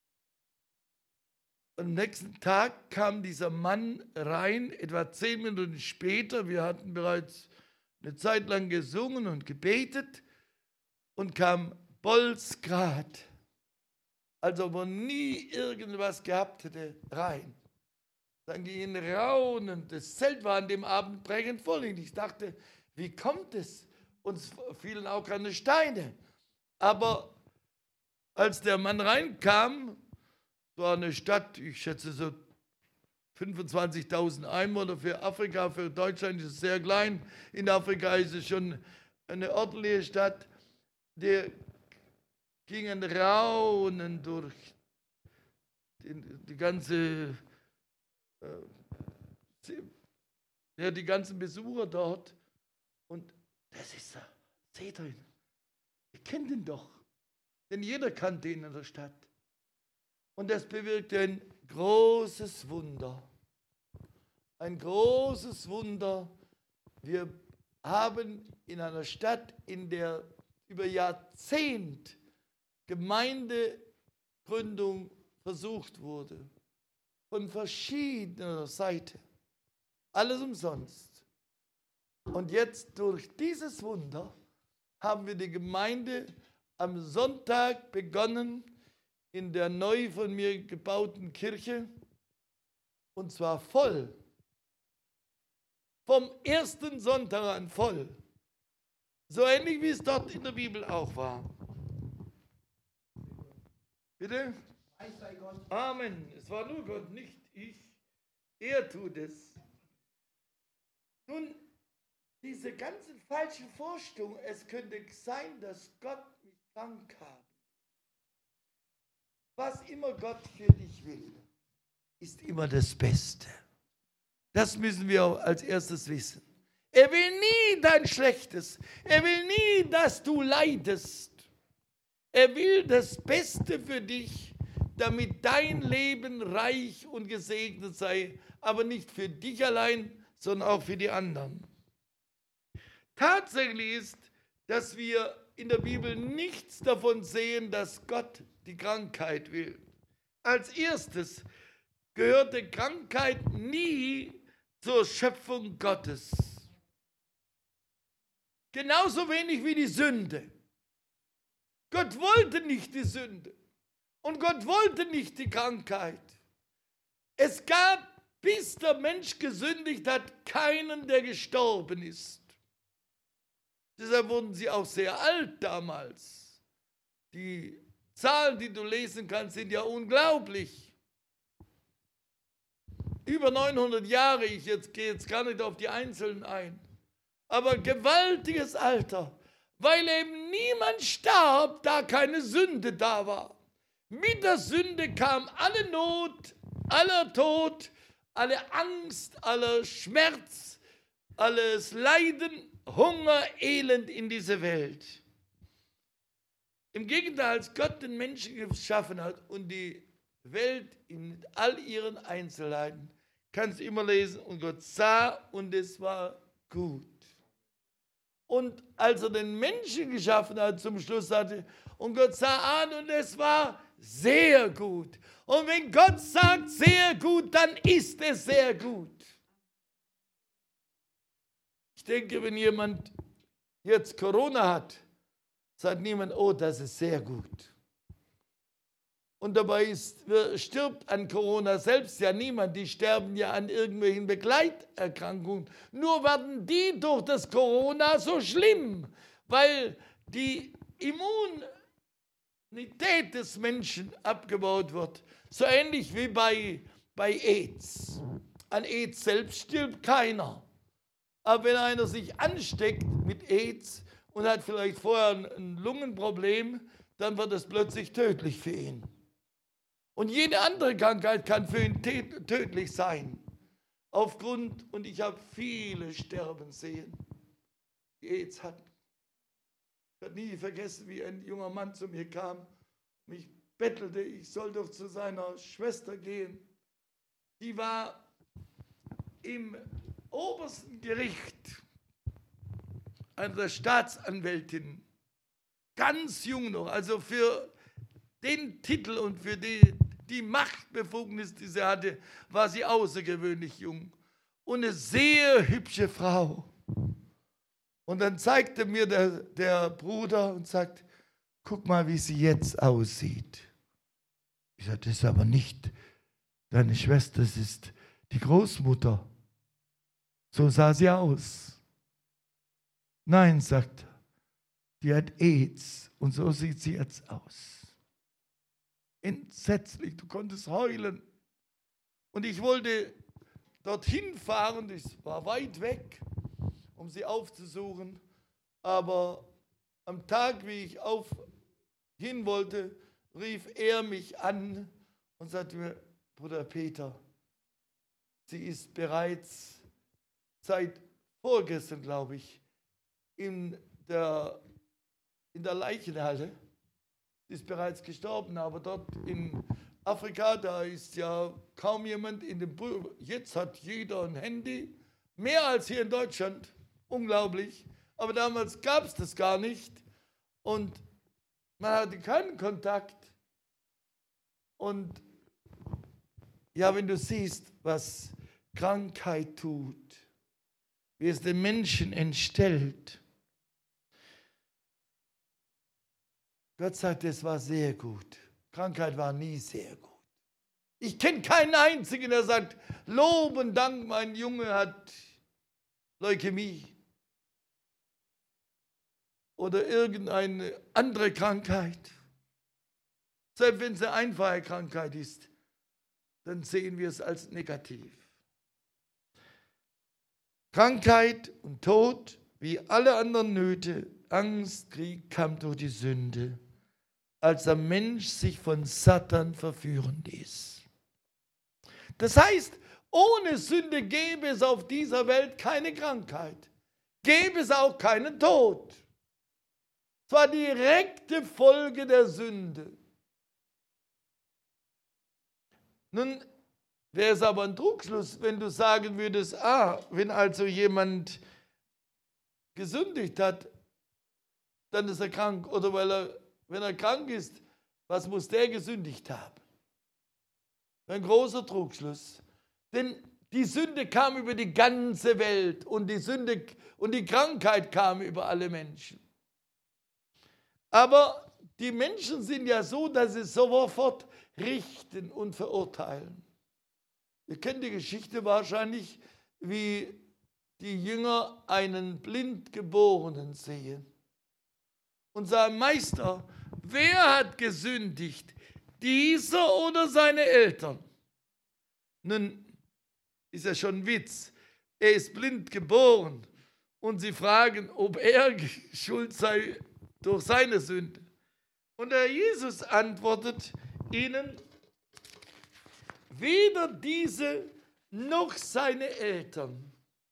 Am nächsten Tag kam dieser Mann rein, etwa zehn Minuten später, wir hatten bereits eine Zeit lang gesungen und gebetet, und kam bolzgrad, als ob er nie irgendwas gehabt hätte, rein. Dann ging ein Raunen, das Zelt war an dem Abend prägend voll. Und ich dachte, wie kommt es? Uns fielen auch keine Steine. Aber als der Mann reinkam, war eine Stadt, ich schätze so fünfundzwanzigtausend Einwohner, für Afrika, für Deutschland ist es sehr klein. In Afrika ist es schon eine ordentliche Stadt. Der ging ein Raunen durch die, die ganze, äh, ja, die ganzen Besucher dort. Und das ist er. Seht ihr ihn? Ihr kennt ihn doch. Denn jeder kannte ihn in der Stadt. Und das bewirkte ein großes Wunder. Ein großes Wunder. Wir haben in einer Stadt, in der über Jahrzehnte Gemeindegründung versucht wurde, von verschiedener Seite, alles umsonst. Und jetzt durch dieses Wunder haben wir die Gemeinde am Sonntag begonnen, in der neu von mir gebauten Kirche, und zwar voll. Vom ersten Sonntag an voll. So ähnlich wie es dort in der Bibel auch war. Bitte? Amen. Es war nur Gott, nicht ich. Er tut es. Nun, diese ganzen falschen Vorstellungen, es könnte sein, dass Gott mich krank hat. Was immer Gott für dich will, ist immer das Beste. Das müssen wir als erstes wissen. Er will nie dein Schlechtes. Er will nie, dass du leidest. Er will das Beste für dich, damit dein Leben reich und gesegnet sei, aber nicht für dich allein, sondern auch für die anderen. Tatsächlich ist, dass wir in der Bibel nichts davon sehen, dass Gott die Krankheit will. Als erstes gehörte Krankheit nie zur Schöpfung Gottes. Genauso wenig wie die Sünde. Gott wollte nicht die Sünde. Und Gott wollte nicht die Krankheit. Es gab, bis der Mensch gesündigt hat, keinen, der gestorben ist. Deshalb wurden sie auch sehr alt damals. Die Zahlen, die du lesen kannst, sind ja unglaublich. Über neunhundert Jahre, ich jetzt, gehe jetzt gar nicht auf die Einzelnen ein. Aber gewaltiges Alter, weil eben niemand starb, da keine Sünde da war. Mit der Sünde kam alle Not, aller Tod, alle Angst, aller Schmerz, alles Leiden, Hunger, Elend in diese Welt. Im Gegenteil, als Gott den Menschen geschaffen hat und die Welt in all ihren Einzelheiten, kannst du immer lesen, und Gott sah und es war gut. Und als er den Menschen geschaffen hat, zum Schluss sagte, und Gott sah an und es war sehr gut. Und wenn Gott sagt sehr gut, dann ist es sehr gut. Ich denke, wenn jemand jetzt Corona hat, sagt niemand, oh, das ist sehr gut. Und dabei ist, stirbt an Corona selbst ja niemand. Die sterben ja an irgendwelchen Begleiterkrankungen. Nur werden die durch das Corona so schlimm, weil die Immunität des Menschen abgebaut wird. So ähnlich wie bei, bei AIDS. An AIDS selbst stirbt keiner. Aber wenn einer sich ansteckt mit AIDS und hat vielleicht vorher ein Lungenproblem, dann wird es plötzlich tödlich für ihn. Und jede andere Krankheit kann für ihn tödlich sein. Aufgrund, und ich habe viele sterben sehen, die AIDS hatten. Ich werde nie vergessen, wie ein junger Mann zu mir kam, mich bettelte, ich soll doch zu seiner Schwester gehen. Die war im obersten Gericht, eine der Staatsanwältinnen, ganz jung noch, also für den Titel und für die, die Machtbefugnis, die sie hatte, war sie außergewöhnlich jung und eine sehr hübsche Frau. Und dann zeigte mir der, der Bruder und sagt, guck mal, wie sie jetzt aussieht. Ich sagte, das ist aber nicht deine Schwester, das ist die Großmutter. So sah sie aus. Nein, sagt er, die hat AIDS und so sieht sie jetzt aus. Entsetzlich, du konntest heulen. Und ich wollte dorthin fahren, das war weit weg, um sie aufzusuchen. Aber am Tag, wie ich auf hin wollte, rief er mich an und sagte mir, Bruder Peter, sie ist bereits seit vorgestern, glaube ich, in der, in der Leichenhalle. Sie ist bereits gestorben, aber dort in Afrika, da ist ja kaum jemand in dem Buch. Jetzt hat jeder ein Handy, mehr als hier in Deutschland. Unglaublich. Aber damals gab es das gar nicht. Und man hatte keinen Kontakt. Und ja, wenn du siehst, was Krankheit tut, wie es den Menschen entstellt. Gott sagt, es war sehr gut. Krankheit war nie sehr gut. Ich kenne keinen einzigen, der sagt, Lob und Dank, mein Junge hat Leukämie. Oder irgendeine andere Krankheit. Selbst wenn es eine einfache Krankheit ist, dann sehen wir es als negativ. Krankheit und Tod, wie alle anderen Nöte, Angst, Krieg, kam durch die Sünde, als der Mensch sich von Satan verführen ließ. Das heißt, ohne Sünde gäbe es auf dieser Welt keine Krankheit, gäbe es auch keinen Tod. Es war direkte Folge der Sünde. Nun wäre es aber ein Trugschluss, wenn du sagen würdest, ah, wenn also jemand gesündigt hat, dann ist er krank. Oder weil er, wenn er krank ist, was muss der gesündigt haben? Ein großer Trugschluss. Denn die Sünde kam über die ganze Welt und die Sünde und die Krankheit kam über alle Menschen. Aber die Menschen sind ja so, dass sie sofort richten und verurteilen. Ihr kennt die Geschichte wahrscheinlich, wie die Jünger einen Blindgeborenen sehen und sagen, Meister, wer hat gesündigt, dieser oder seine Eltern? Nun ist ja schon ein Witz, er ist blind geboren und sie fragen, ob er schuld sei durch seine Sünde. Und der Jesus antwortet ihnen, weder diese noch seine Eltern.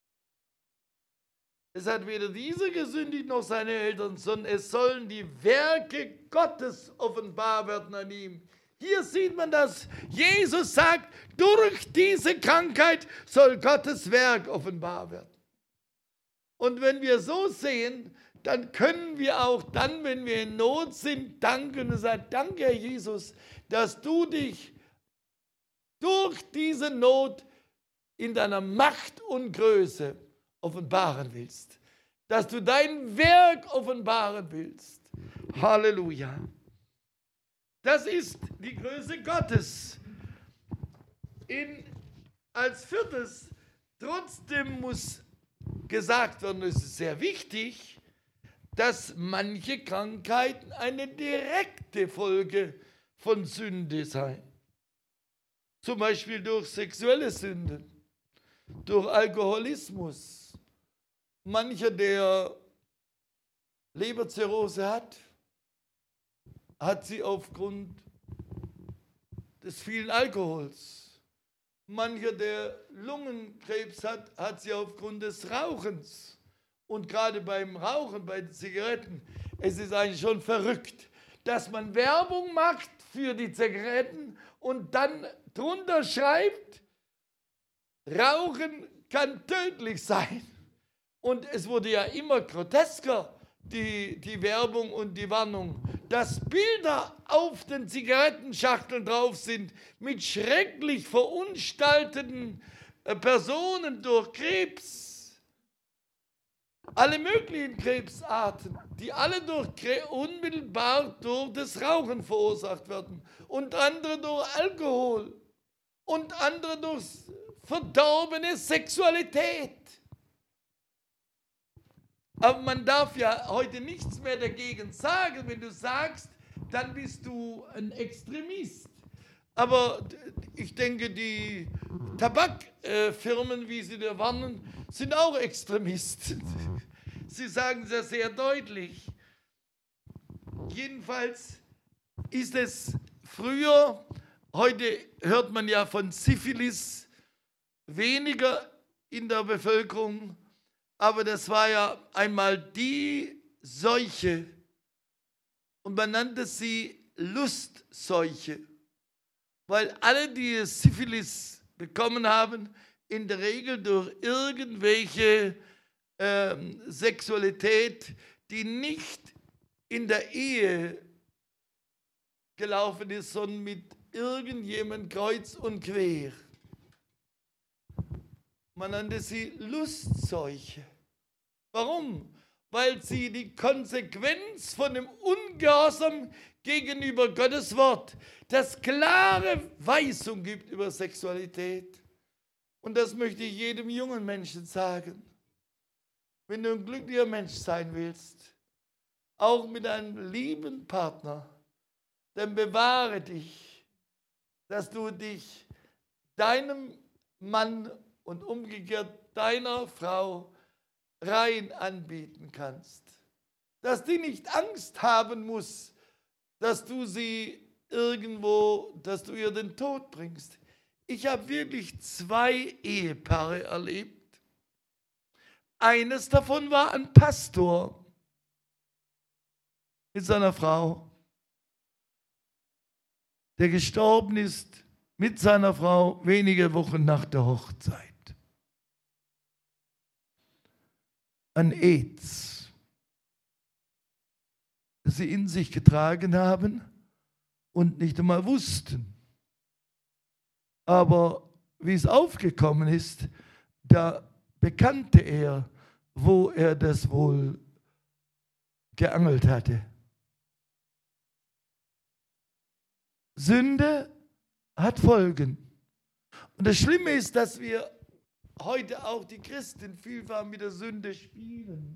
Es hat weder dieser gesündigt noch seine Eltern, sondern es sollen die Werke Gottes offenbar werden an ihm. Hier sieht man das. Jesus sagt, durch diese Krankheit soll Gottes Werk offenbar werden. Und wenn wir so sehen, dann können wir auch dann, wenn wir in Not sind, danken und sagen, danke Herr Jesus, dass du dich durch diese Not in deiner Macht und Größe offenbaren willst. Dass du dein Werk offenbaren willst. Halleluja. Das ist die Größe Gottes. In, als viertes, trotzdem muss gesagt werden, es ist sehr wichtig, dass manche Krankheiten eine direkte Folge von Sünde seien. Zum Beispiel durch sexuelle Sünden, durch Alkoholismus. Mancher, der Leberzirrhose hat, hat sie aufgrund des vielen Alkohols. Mancher, der Lungenkrebs hat, hat sie aufgrund des Rauchens. Und gerade beim Rauchen, bei den Zigaretten, es ist eigentlich schon verrückt, dass man Werbung macht für die Zigaretten und dann drunter schreibt, Rauchen kann tödlich sein. Und es wurde ja immer grotesker, die, die Werbung und die Warnung, dass Bilder auf den Zigarettenschachteln drauf sind mit schrecklich verunstalteten Personen durch Krebs. Alle möglichen Krebsarten, die alle durch, unmittelbar durch das Rauchen verursacht werden. Und andere durch Alkohol. Und andere durch verdorbene Sexualität. Aber man darf ja heute nichts mehr dagegen sagen. Wenn du sagst, dann bist du ein Extremist. Aber ich denke, die Tabakfirmen, wie sie da warnen, sind auch Extremisten. Sie sagen es ja sehr deutlich. Jedenfalls ist es früher, heute hört man ja von Syphilis weniger in der Bevölkerung, aber das war ja einmal die Seuche und man nannte sie Lustseuche, weil alle, die Syphilis bekommen haben, in der Regel durch irgendwelche ähm, Sexualität, die nicht in der Ehe gelaufen ist, sondern mit irgendjemandem kreuz und quer. Man nannte sie Lustseuche. Warum? Weil sie die Konsequenz von dem Ungehorsam gegenüber Gottes Wort, das klare Weisung gibt über Sexualität. Und das möchte ich jedem jungen Menschen sagen. Wenn du ein glücklicher Mensch sein willst, auch mit einem lieben Partner, dann bewahre dich, dass du dich deinem Mann und umgekehrt deiner Frau rein anbieten kannst. Dass die nicht Angst haben muss, dass du sie irgendwo, dass du ihr den Tod bringst. Ich habe wirklich zwei Ehepaare erlebt. Eines davon war ein Pastor mit seiner Frau, der gestorben ist mit seiner Frau wenige Wochen nach der Hochzeit. An AIDS, das sie in sich getragen haben und nicht einmal wussten. Aber wie es aufgekommen ist, da bekannte er, wo er das wohl geangelt hatte. Sünde hat Folgen. Und das Schlimme ist, dass wir heute auch die Christen vielfach mit der Sünde spielen.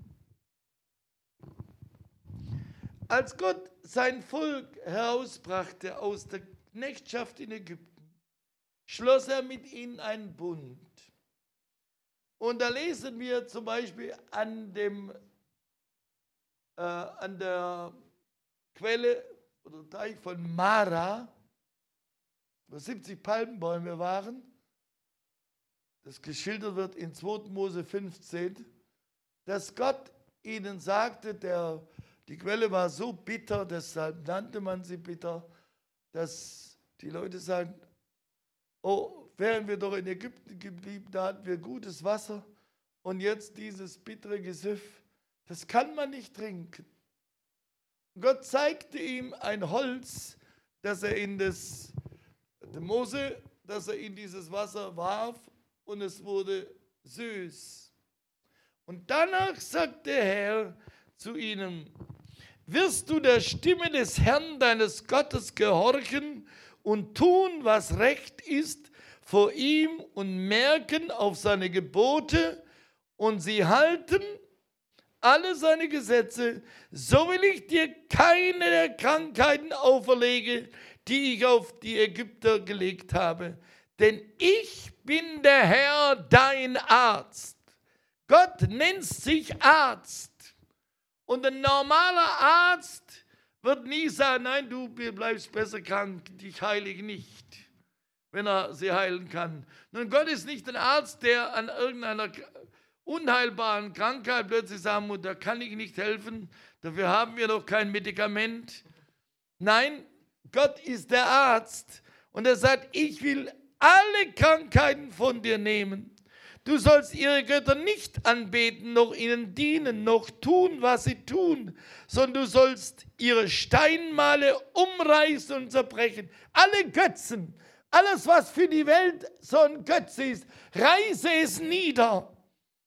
Als Gott sein Volk herausbrachte aus der Knechtschaft in Ägypten, schloss er mit ihnen einen Bund. Und da lesen wir zum Beispiel an, dem, äh, an der Quelle oder Teich von Mara, wo siebzig Palmenbäume waren, das geschildert wird in zweiter Mose fünfzehn, dass Gott ihnen sagte, der, die Quelle war so bitter, deshalb nannte man sie bitter, dass die Leute sagen, oh, wären wir doch in Ägypten geblieben, da hatten wir gutes Wasser und jetzt dieses bittere Gesüff, das kann man nicht trinken. Gott zeigte ihm ein Holz, das er in das, der Mose, das er in dieses Wasser warf und es wurde süß. Und danach sagt der Herr zu ihnen, wirst du der Stimme des Herrn deines Gottes gehorchen und tun, was recht ist vor ihm und merken auf seine Gebote und sie halten, alle seine Gesetze, so will ich dir keine der Krankheiten auferlegen, die ich auf die Ägypter gelegt habe. Denn ich bin der Herr, dein Arzt. Gott nennt sich Arzt. Und ein normaler Arzt wird nie sagen, nein, du bleibst besser krank, dich heile ich nicht, wenn er sie heilen kann. Nun, Gott ist nicht ein Arzt, der an irgendeiner unheilbaren Krankheit plötzlich sagen muss, da kann ich nicht helfen, dafür haben wir doch kein Medikament. Nein, Gott ist der Arzt und er sagt, ich will alle Krankheiten von dir nehmen. Du sollst ihre Götter nicht anbeten, noch ihnen dienen, noch tun, was sie tun, sondern du sollst ihre Steinmale umreißen und zerbrechen. Alle Götzen, alles, was für die Welt so ein Götze ist, reiße es nieder.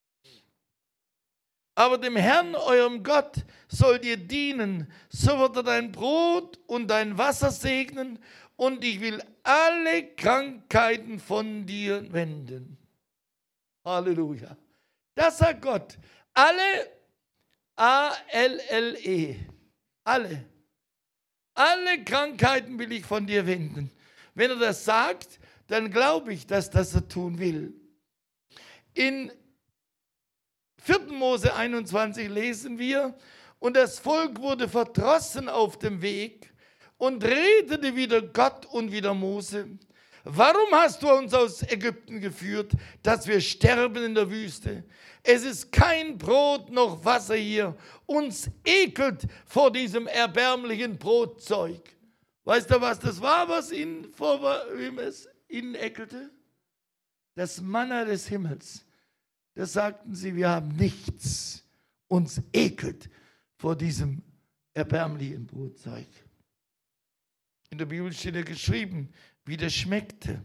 Aber dem Herrn, eurem Gott, sollt ihr dienen, so wird er dein Brot und dein Wasser segnen und ich will alle Krankheiten von dir wenden. Halleluja. Das sagt Gott. Alle, A L L E, alle, alle Krankheiten will ich von dir wenden. Wenn er das sagt, dann glaube ich, dass das er tun will. In vierten Mose einundzwanzig lesen wir, und das Volk wurde verdrossen auf dem Weg und redete wieder Gott und wieder Mose. Warum hast du uns aus Ägypten geführt, dass wir sterben in der Wüste? Es ist kein Brot noch Wasser hier. Uns ekelt vor diesem erbärmlichen Brotzeug. Weißt du, was das war, was ihn, vor, es ihnen ekelte? Das Manna des Himmels. Da sagten sie, wir haben nichts. Uns ekelt vor diesem erbärmlichen Brotzeug. In der Bibel steht ja geschrieben, wie das schmeckte.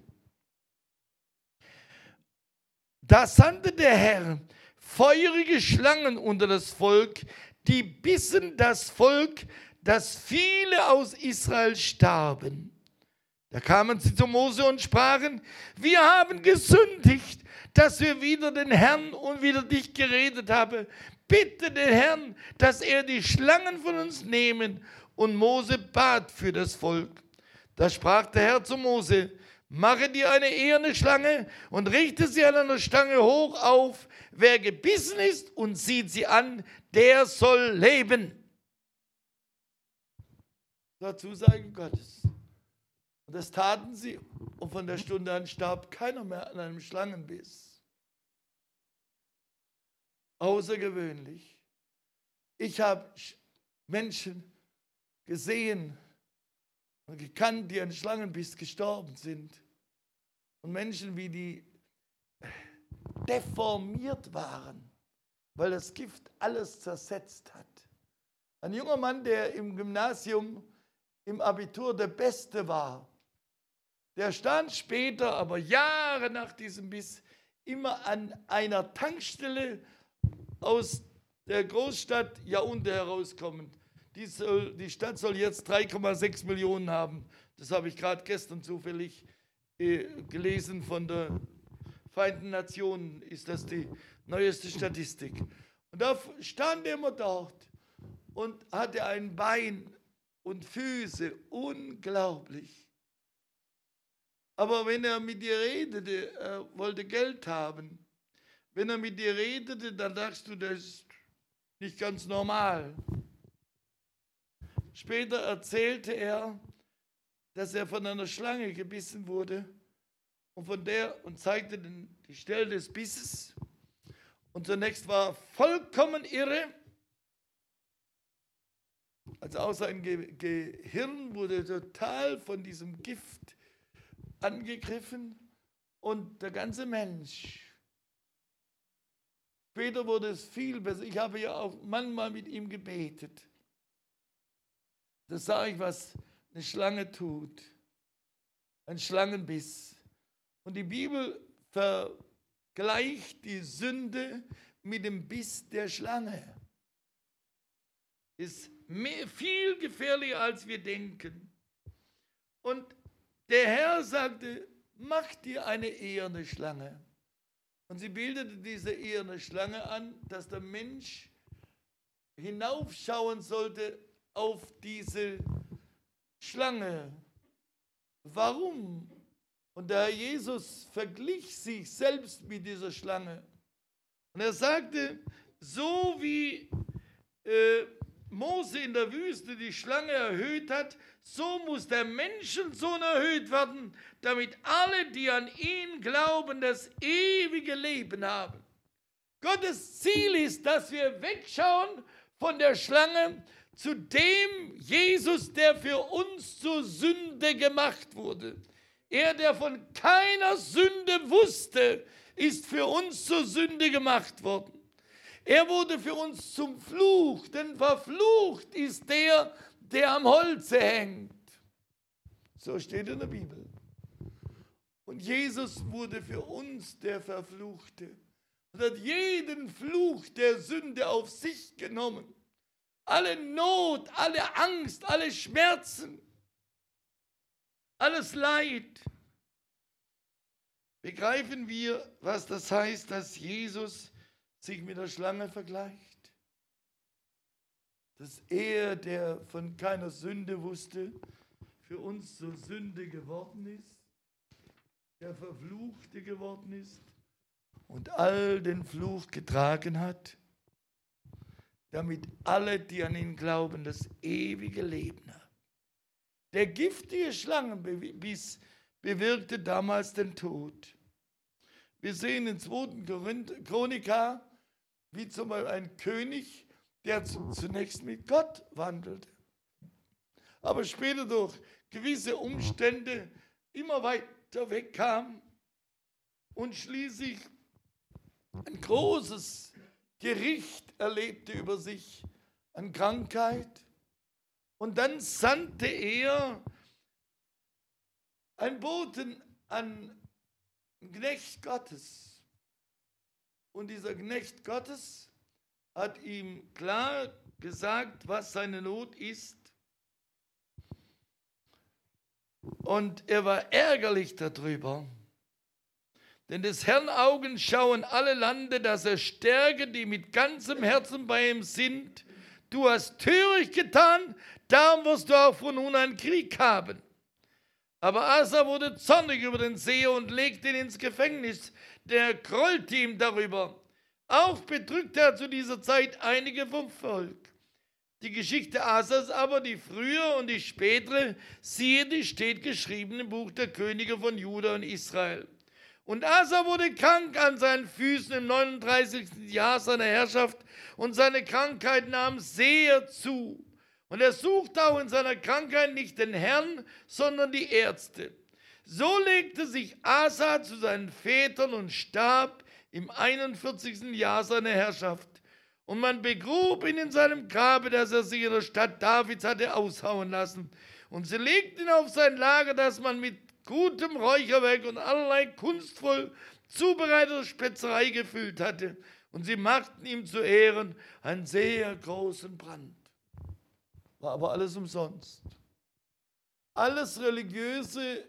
Da sandte der Herr feurige Schlangen unter das Volk, die bissen das Volk, dass viele aus Israel starben. Da kamen sie zu Mose und sprachen, wir haben gesündigt, dass wir wieder den Herrn und wieder dich geredet haben. Bitte den Herrn, dass er die Schlangen von uns nehmen. Und Mose bat für das Volk. Da sprach der Herr zu Mose, mache dir eine eherne Schlange und richte sie an einer Stange hoch auf. Wer gebissen ist und sieht sie an, der soll leben. Das war Zusage Gottes. Und das taten sie und von der Stunde an starb keiner mehr an einem Schlangenbiss. Außergewöhnlich. Ich habe Menschen gesehen und gekannt, die an Schlangenbiss gestorben sind. Und Menschen, wie die deformiert waren, weil das Gift alles zersetzt hat. Ein junger Mann, der im Gymnasium, im Abitur der Beste war, der stand später, aber Jahre nach diesem Biss, immer an einer Tankstelle aus der Großstadt Yaoundé herauskommen. Die, soll, die Stadt soll jetzt drei Komma sechs Millionen haben. Das habe ich gerade gestern zufällig äh, gelesen von der Vereinten Nationen, ist das die neueste Statistik. Und da stand er immer dort und hatte ein Bein und Füße, unglaublich. Aber wenn er mit dir redete, er wollte Geld haben. Wenn er mit dir redete, dann dachtest du, das ist nicht ganz normal. Später erzählte er, dass er von einer Schlange gebissen wurde und von der und zeigte den, die Stelle des Bisses. Und zunächst war er vollkommen irre. Also auch sein Ge Gehirn wurde total von diesem Gift angegriffen und der ganze Mensch. Später wurde es viel besser. Ich habe ja auch manchmal mit ihm gebetet. Da sah ich, was eine Schlange tut. Ein Schlangenbiss. Und die Bibel vergleicht die Sünde mit dem Biss der Schlange. Ist mehr, viel gefährlicher, als wir denken. Und der Herr sagte, mach dir eine eherne Schlange. Und sie bildete diese eherne Schlange an, dass der Mensch hinaufschauen sollte auf diese Schlange. Warum? Und der Herr Jesus verglich sich selbst mit dieser Schlange. Und er sagte, so wie äh, Mose in der Wüste die Schlange erhöht hat, so muss der Menschensohn erhöht werden, damit alle, die an ihn glauben, das ewige Leben haben. Gottes Ziel ist, dass wir wegschauen von der Schlange zu dem Jesus, der für uns zur Sünde gemacht wurde. Er, der von keiner Sünde wusste, ist für uns zur Sünde gemacht worden. Er wurde für uns zum Fluch, denn verflucht ist der, der am Holze hängt. So steht in der Bibel. Und Jesus wurde für uns der Verfluchte und hat jeden Fluch der Sünde auf sich genommen. Alle Not, alle Angst, alle Schmerzen, alles Leid. Begreifen wir, was das heißt, dass Jesus sich mit der Schlange vergleicht? Dass er, der von keiner Sünde wusste, für uns zur Sünde geworden ist, der Verfluchte geworden ist und all den Fluch getragen hat, damit alle, die an ihn glauben, das ewige Leben haben. Der giftige Schlangenbiss bewirkte damals den Tod. Wir sehen in zweiten Chronika, wie zum Beispiel ein König, der zunächst mit Gott wandelte, aber später durch gewisse Umstände immer weiter wegkam und schließlich ein großes Gericht erlebte über sich an Krankheit. Und dann sandte er einen Boten an den Knecht Gottes. Und dieser Knecht Gottes hat ihm klar gesagt, was seine Not ist. Und er war ärgerlich darüber. Denn des Herrn Augen schauen alle Lande, dass er stärke, die mit ganzem Herzen bei ihm sind. Du hast töricht getan, darum wirst du auch von nun an Krieg haben. Aber Asa wurde zornig über den Seher und legte ihn ins Gefängnis. Der grollte ihm darüber. Auch bedrückte er zu dieser Zeit einige vom Volk. Die Geschichte Asas aber, die frühere und die spätere, siehe, die steht geschrieben im Buch der Könige von Juda und Israel. Und Asa wurde krank an seinen Füßen im neununddreißigsten Jahr seiner Herrschaft und seine Krankheit nahm sehr zu. Und er suchte auch in seiner Krankheit nicht den Herrn, sondern die Ärzte. So legte sich Asa zu seinen Vätern und starb im einundvierzigsten Jahr seiner Herrschaft. Und man begrub ihn in seinem Grabe, das er sich in der Stadt Davids hatte aushauen lassen. Und sie legten ihn auf sein Lager, das man mit gutem Räucherwerk und allerlei kunstvoll zubereiteter Spezerei gefüllt hatte. Und sie machten ihm zu Ehren einen sehr großen Brand. War aber alles umsonst. Alles Religiöse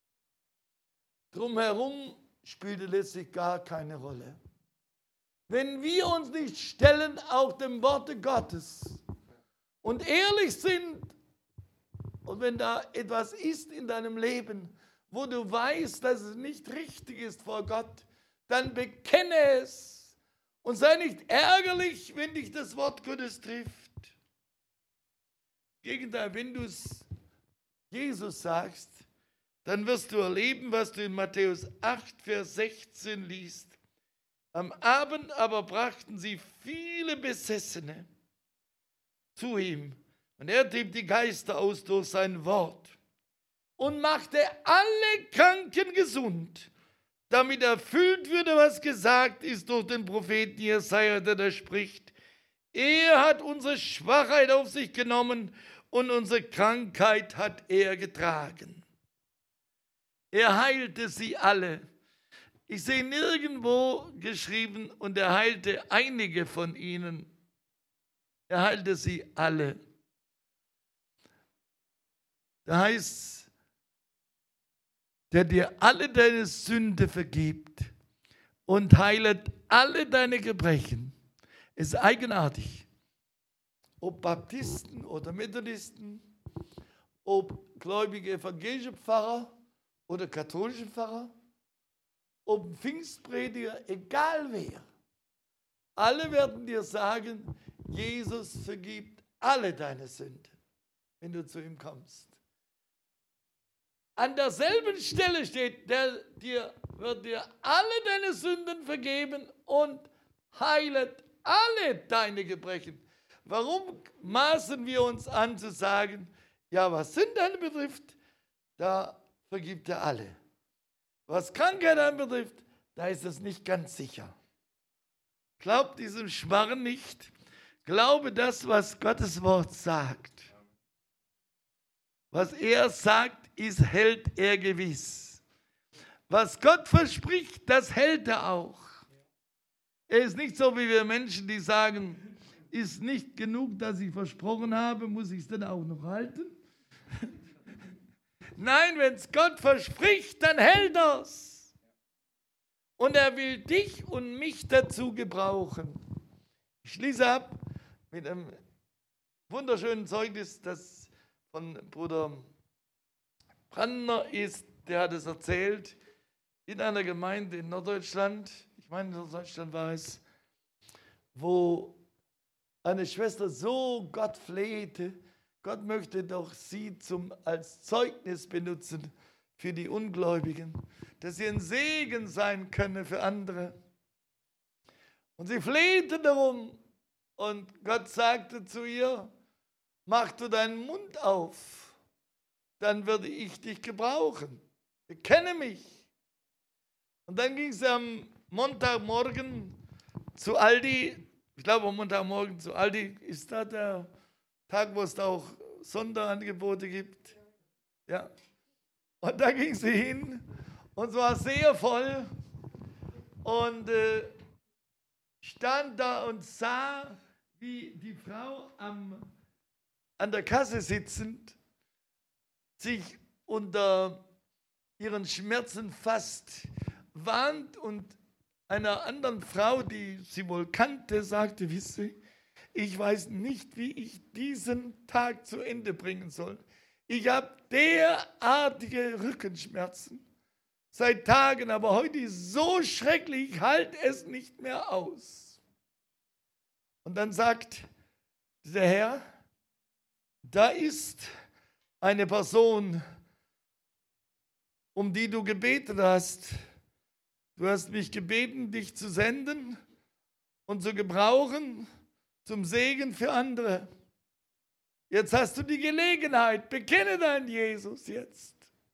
drumherum spielte letztlich gar keine Rolle. Wenn wir uns nicht stellen auf dem Worte Gottes und ehrlich sind, und wenn da etwas ist in deinem Leben, wo du weißt, dass es nicht richtig ist vor Gott, dann bekenne es und sei nicht ärgerlich, wenn dich das Wort Gottes trifft. Im Gegenteil, wenn du es Jesus sagst, dann wirst du erleben, was du in Matthäus acht, Vers sechzehn liest. Am Abend aber brachten sie viele Besessene zu ihm. Und er trieb die Geister aus durch sein Wort und machte alle Kranken gesund, damit erfüllt würde, was gesagt ist durch den Propheten Jesaja, der da spricht. Er hat unsere Schwachheit auf sich genommen und unsere Krankheit hat er getragen. Er heilte sie alle. Ich sehe nirgendwo geschrieben, und er heilte einige von ihnen. Er heilte sie alle. Da heißt es, der dir alle deine Sünde vergibt und heilet alle deine Gebrechen. Ist eigenartig. ob Baptisten oder Methodisten, ob gläubige evangelische Pfarrer oder katholische Pfarrer, ob Pfingstprediger, egal wer. Alle werden dir sagen, Jesus vergibt alle deine Sünden, wenn du zu ihm kommst. An derselben Stelle steht, der dir, wird dir alle deine Sünden vergeben und heilet alle deine Gebrechen. Warum maßen wir uns an zu sagen, ja, was Sünden anbetrifft, da vergibt er alle. Was Krankheit anbetrifft, da ist es nicht ganz sicher. Glaub diesem Schmarren nicht. Glaube das, was Gottes Wort sagt. Was er sagt, ist, hält er gewiss. Was Gott verspricht, das hält er auch. Er ist nicht so wie wir Menschen, die sagen, ist nicht genug, dass ich versprochen habe, muss ich es dann auch noch halten? Nein, wenn es Gott verspricht, dann hält er es. Und er will dich und mich dazu gebrauchen. Ich schließe ab mit einem wunderschönen Zeugnis, das von Bruder Brandner ist. Der hat es erzählt in einer Gemeinde in Norddeutschland. Ich meine, in Norddeutschland war es, wo eine Schwester so Gott flehte, Gott möchte doch sie zum, als Zeugnis benutzen für die Ungläubigen, dass sie ein Segen sein könne für andere. Und sie flehte darum und Gott sagte zu ihr, mach du deinen Mund auf, dann würde ich dich gebrauchen. Bekenne mich. Und dann ging sie am Montagmorgen zu Aldi. Ich glaube, am Montagmorgen zu Aldi ist da der Tag, wo es da auch Sonderangebote gibt. Ja. Und da ging sie hin und es war sehr voll und äh, stand da und sah, wie die Frau am, an der Kasse sitzend sich unter ihren Schmerzen fast wand und einer anderen Frau, die sie wohl kannte, sagte, wisst ihr, ich weiß nicht, wie ich diesen Tag zu Ende bringen soll. Ich habe derartige Rückenschmerzen seit Tagen, aber heute ist so schrecklich, ich halte es nicht mehr aus. Und dann sagt der Herr, da ist eine Person, um die du gebetet hast. Du hast mich gebeten, dich zu senden und zu gebrauchen zum Segen für andere. Jetzt hast du die Gelegenheit, bekenne deinen Jesus jetzt.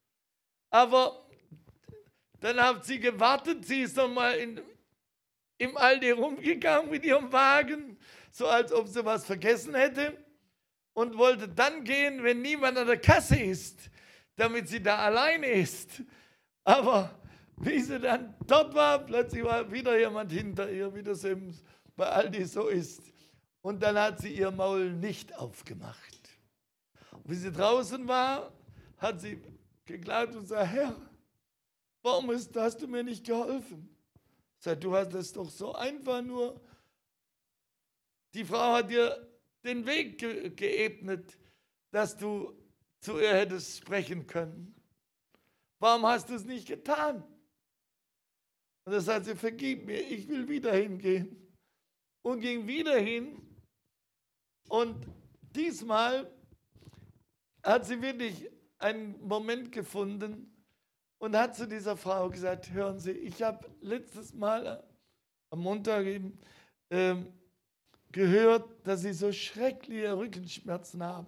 Aber dann hat sie gewartet, sie ist nochmal im Aldi rumgegangen mit ihrem Wagen, so als ob sie was vergessen hätte und wollte dann gehen, wenn niemand an der Kasse ist, damit sie da alleine ist. Aber wie sie dann dort war, plötzlich war wieder jemand hinter ihr, wie das eben bei Aldi so ist. Und dann hat sie ihr Maul nicht aufgemacht. Und wie sie draußen war, hat sie geklagt und gesagt, Herr, warum ist, hast du mir nicht geholfen? Sagt, du hast es doch so einfach nur. Die Frau hat dir den Weg ge geebnet, dass du zu ihr hättest sprechen können. Warum hast du es nicht getan? Und da sagt sie, vergib mir, ich will wieder hingehen. Und ging wieder hin. Und diesmal hat sie wirklich einen Moment gefunden und hat zu dieser Frau gesagt, hören Sie, ich habe letztes Mal am Montag eben ähm, gehört, dass Sie so schreckliche Rückenschmerzen haben.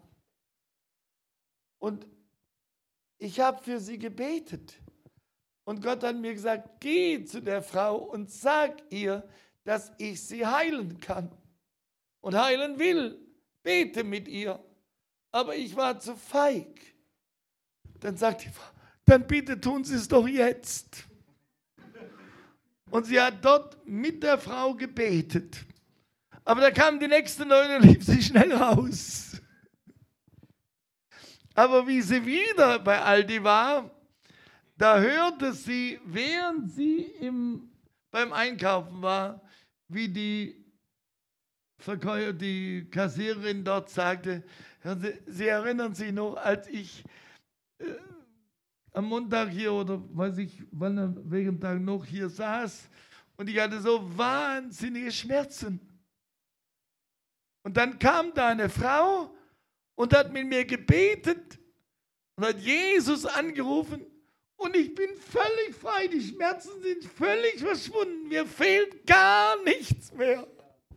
Und ich habe für Sie gebetet. Und Gott hat mir gesagt, geh zu der Frau und sag ihr, dass ich sie heilen kann und heilen will. Bete mit ihr. Aber ich war zu feig. Dann sagt die Frau, dann bitte tun Sie es doch jetzt. Und sie hat dort mit der Frau gebetet. Aber da kam die nächste Neune und lief sie schnell raus. Aber wie sie wieder bei Aldi war, da hörte sie, während sie im, beim Einkaufen war, wie die Verkäufer, die Kassiererin dort sagte, Sie, Sie erinnern sich noch, als ich äh, am Montag hier oder weiß ich, wann an welchem Tag noch hier saß und ich hatte so wahnsinnige Schmerzen. Und dann kam da eine Frau und hat mit mir gebetet und hat Jesus angerufen und ich bin völlig frei. Die Schmerzen sind völlig verschwunden. Mir fehlt gar nichts mehr.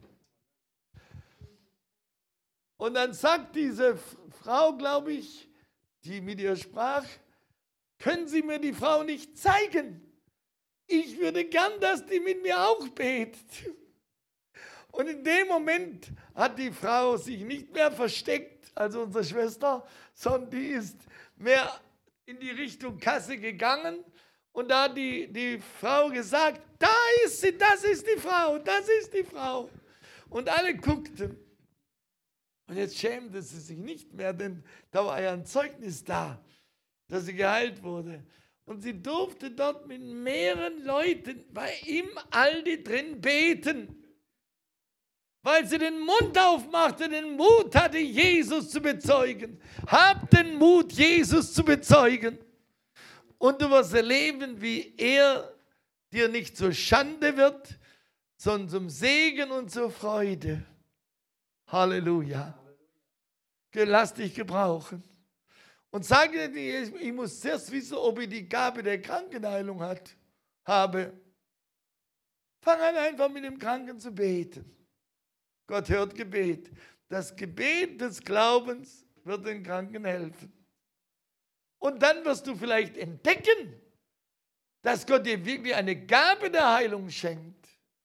Und dann sagt diese Frau, glaube ich, die mit ihr sprach, können Sie mir die Frau nicht zeigen? Ich würde gern, dass die mit mir auch betet. Und in dem Moment hat die Frau sich nicht mehr versteckt, also unsere Schwester, sondern die ist mehr in die Richtung Kasse gegangen. Und da hat die, die Frau gesagt, da ist sie, das ist die Frau, das ist die Frau. Und alle guckten. Und jetzt schämte sie sich nicht mehr, denn da war ja ein Zeugnis da, dass sie geheilt wurde. Und sie durfte dort mit mehreren Leuten bei im Aldi drin beten, weil sie den Mund aufmachte, den Mut hatte, Jesus zu bezeugen. Hab den Mut, Jesus zu bezeugen. Und du wirst erleben, wie er dir nicht zur Schande wird, sondern zum Segen und zur Freude. Halleluja. Lass dich gebrauchen. Und sage dir, ich muss zuerst wissen, ob ich die Gabe der Krankenheilung hat, habe. Fang an, einfach mit dem Kranken zu beten. Gott hört Gebet. Das Gebet des Glaubens wird den Kranken helfen. Und dann wirst du vielleicht entdecken, dass Gott dir wirklich eine Gabe der Heilung schenkt.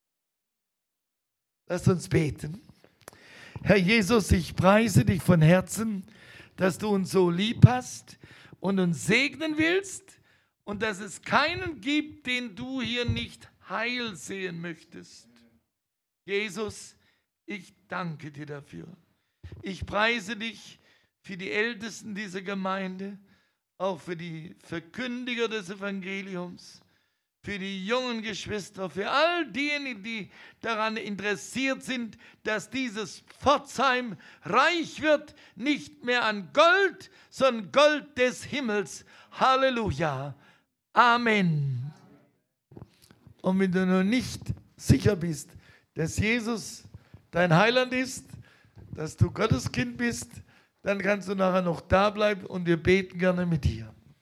Lass uns beten. Herr Jesus, ich preise dich von Herzen, dass du uns so lieb hast und uns segnen willst und dass es keinen gibt, den du hier nicht heil sehen möchtest. Jesus, ich danke dir dafür. Ich preise dich für die Ältesten dieser Gemeinde, auch für die Verkündiger des Evangeliums, für die jungen Geschwister, für all diejenigen, die daran interessiert sind, dass dieses Pforzheim reich wird, nicht mehr an Gold, sondern Gold des Himmels. Halleluja. Amen. Und wenn du noch nicht sicher bist, dass Jesus dein Heiland ist, dass du Gottes Kind bist, dann kannst du nachher noch da bleiben und wir beten gerne mit dir.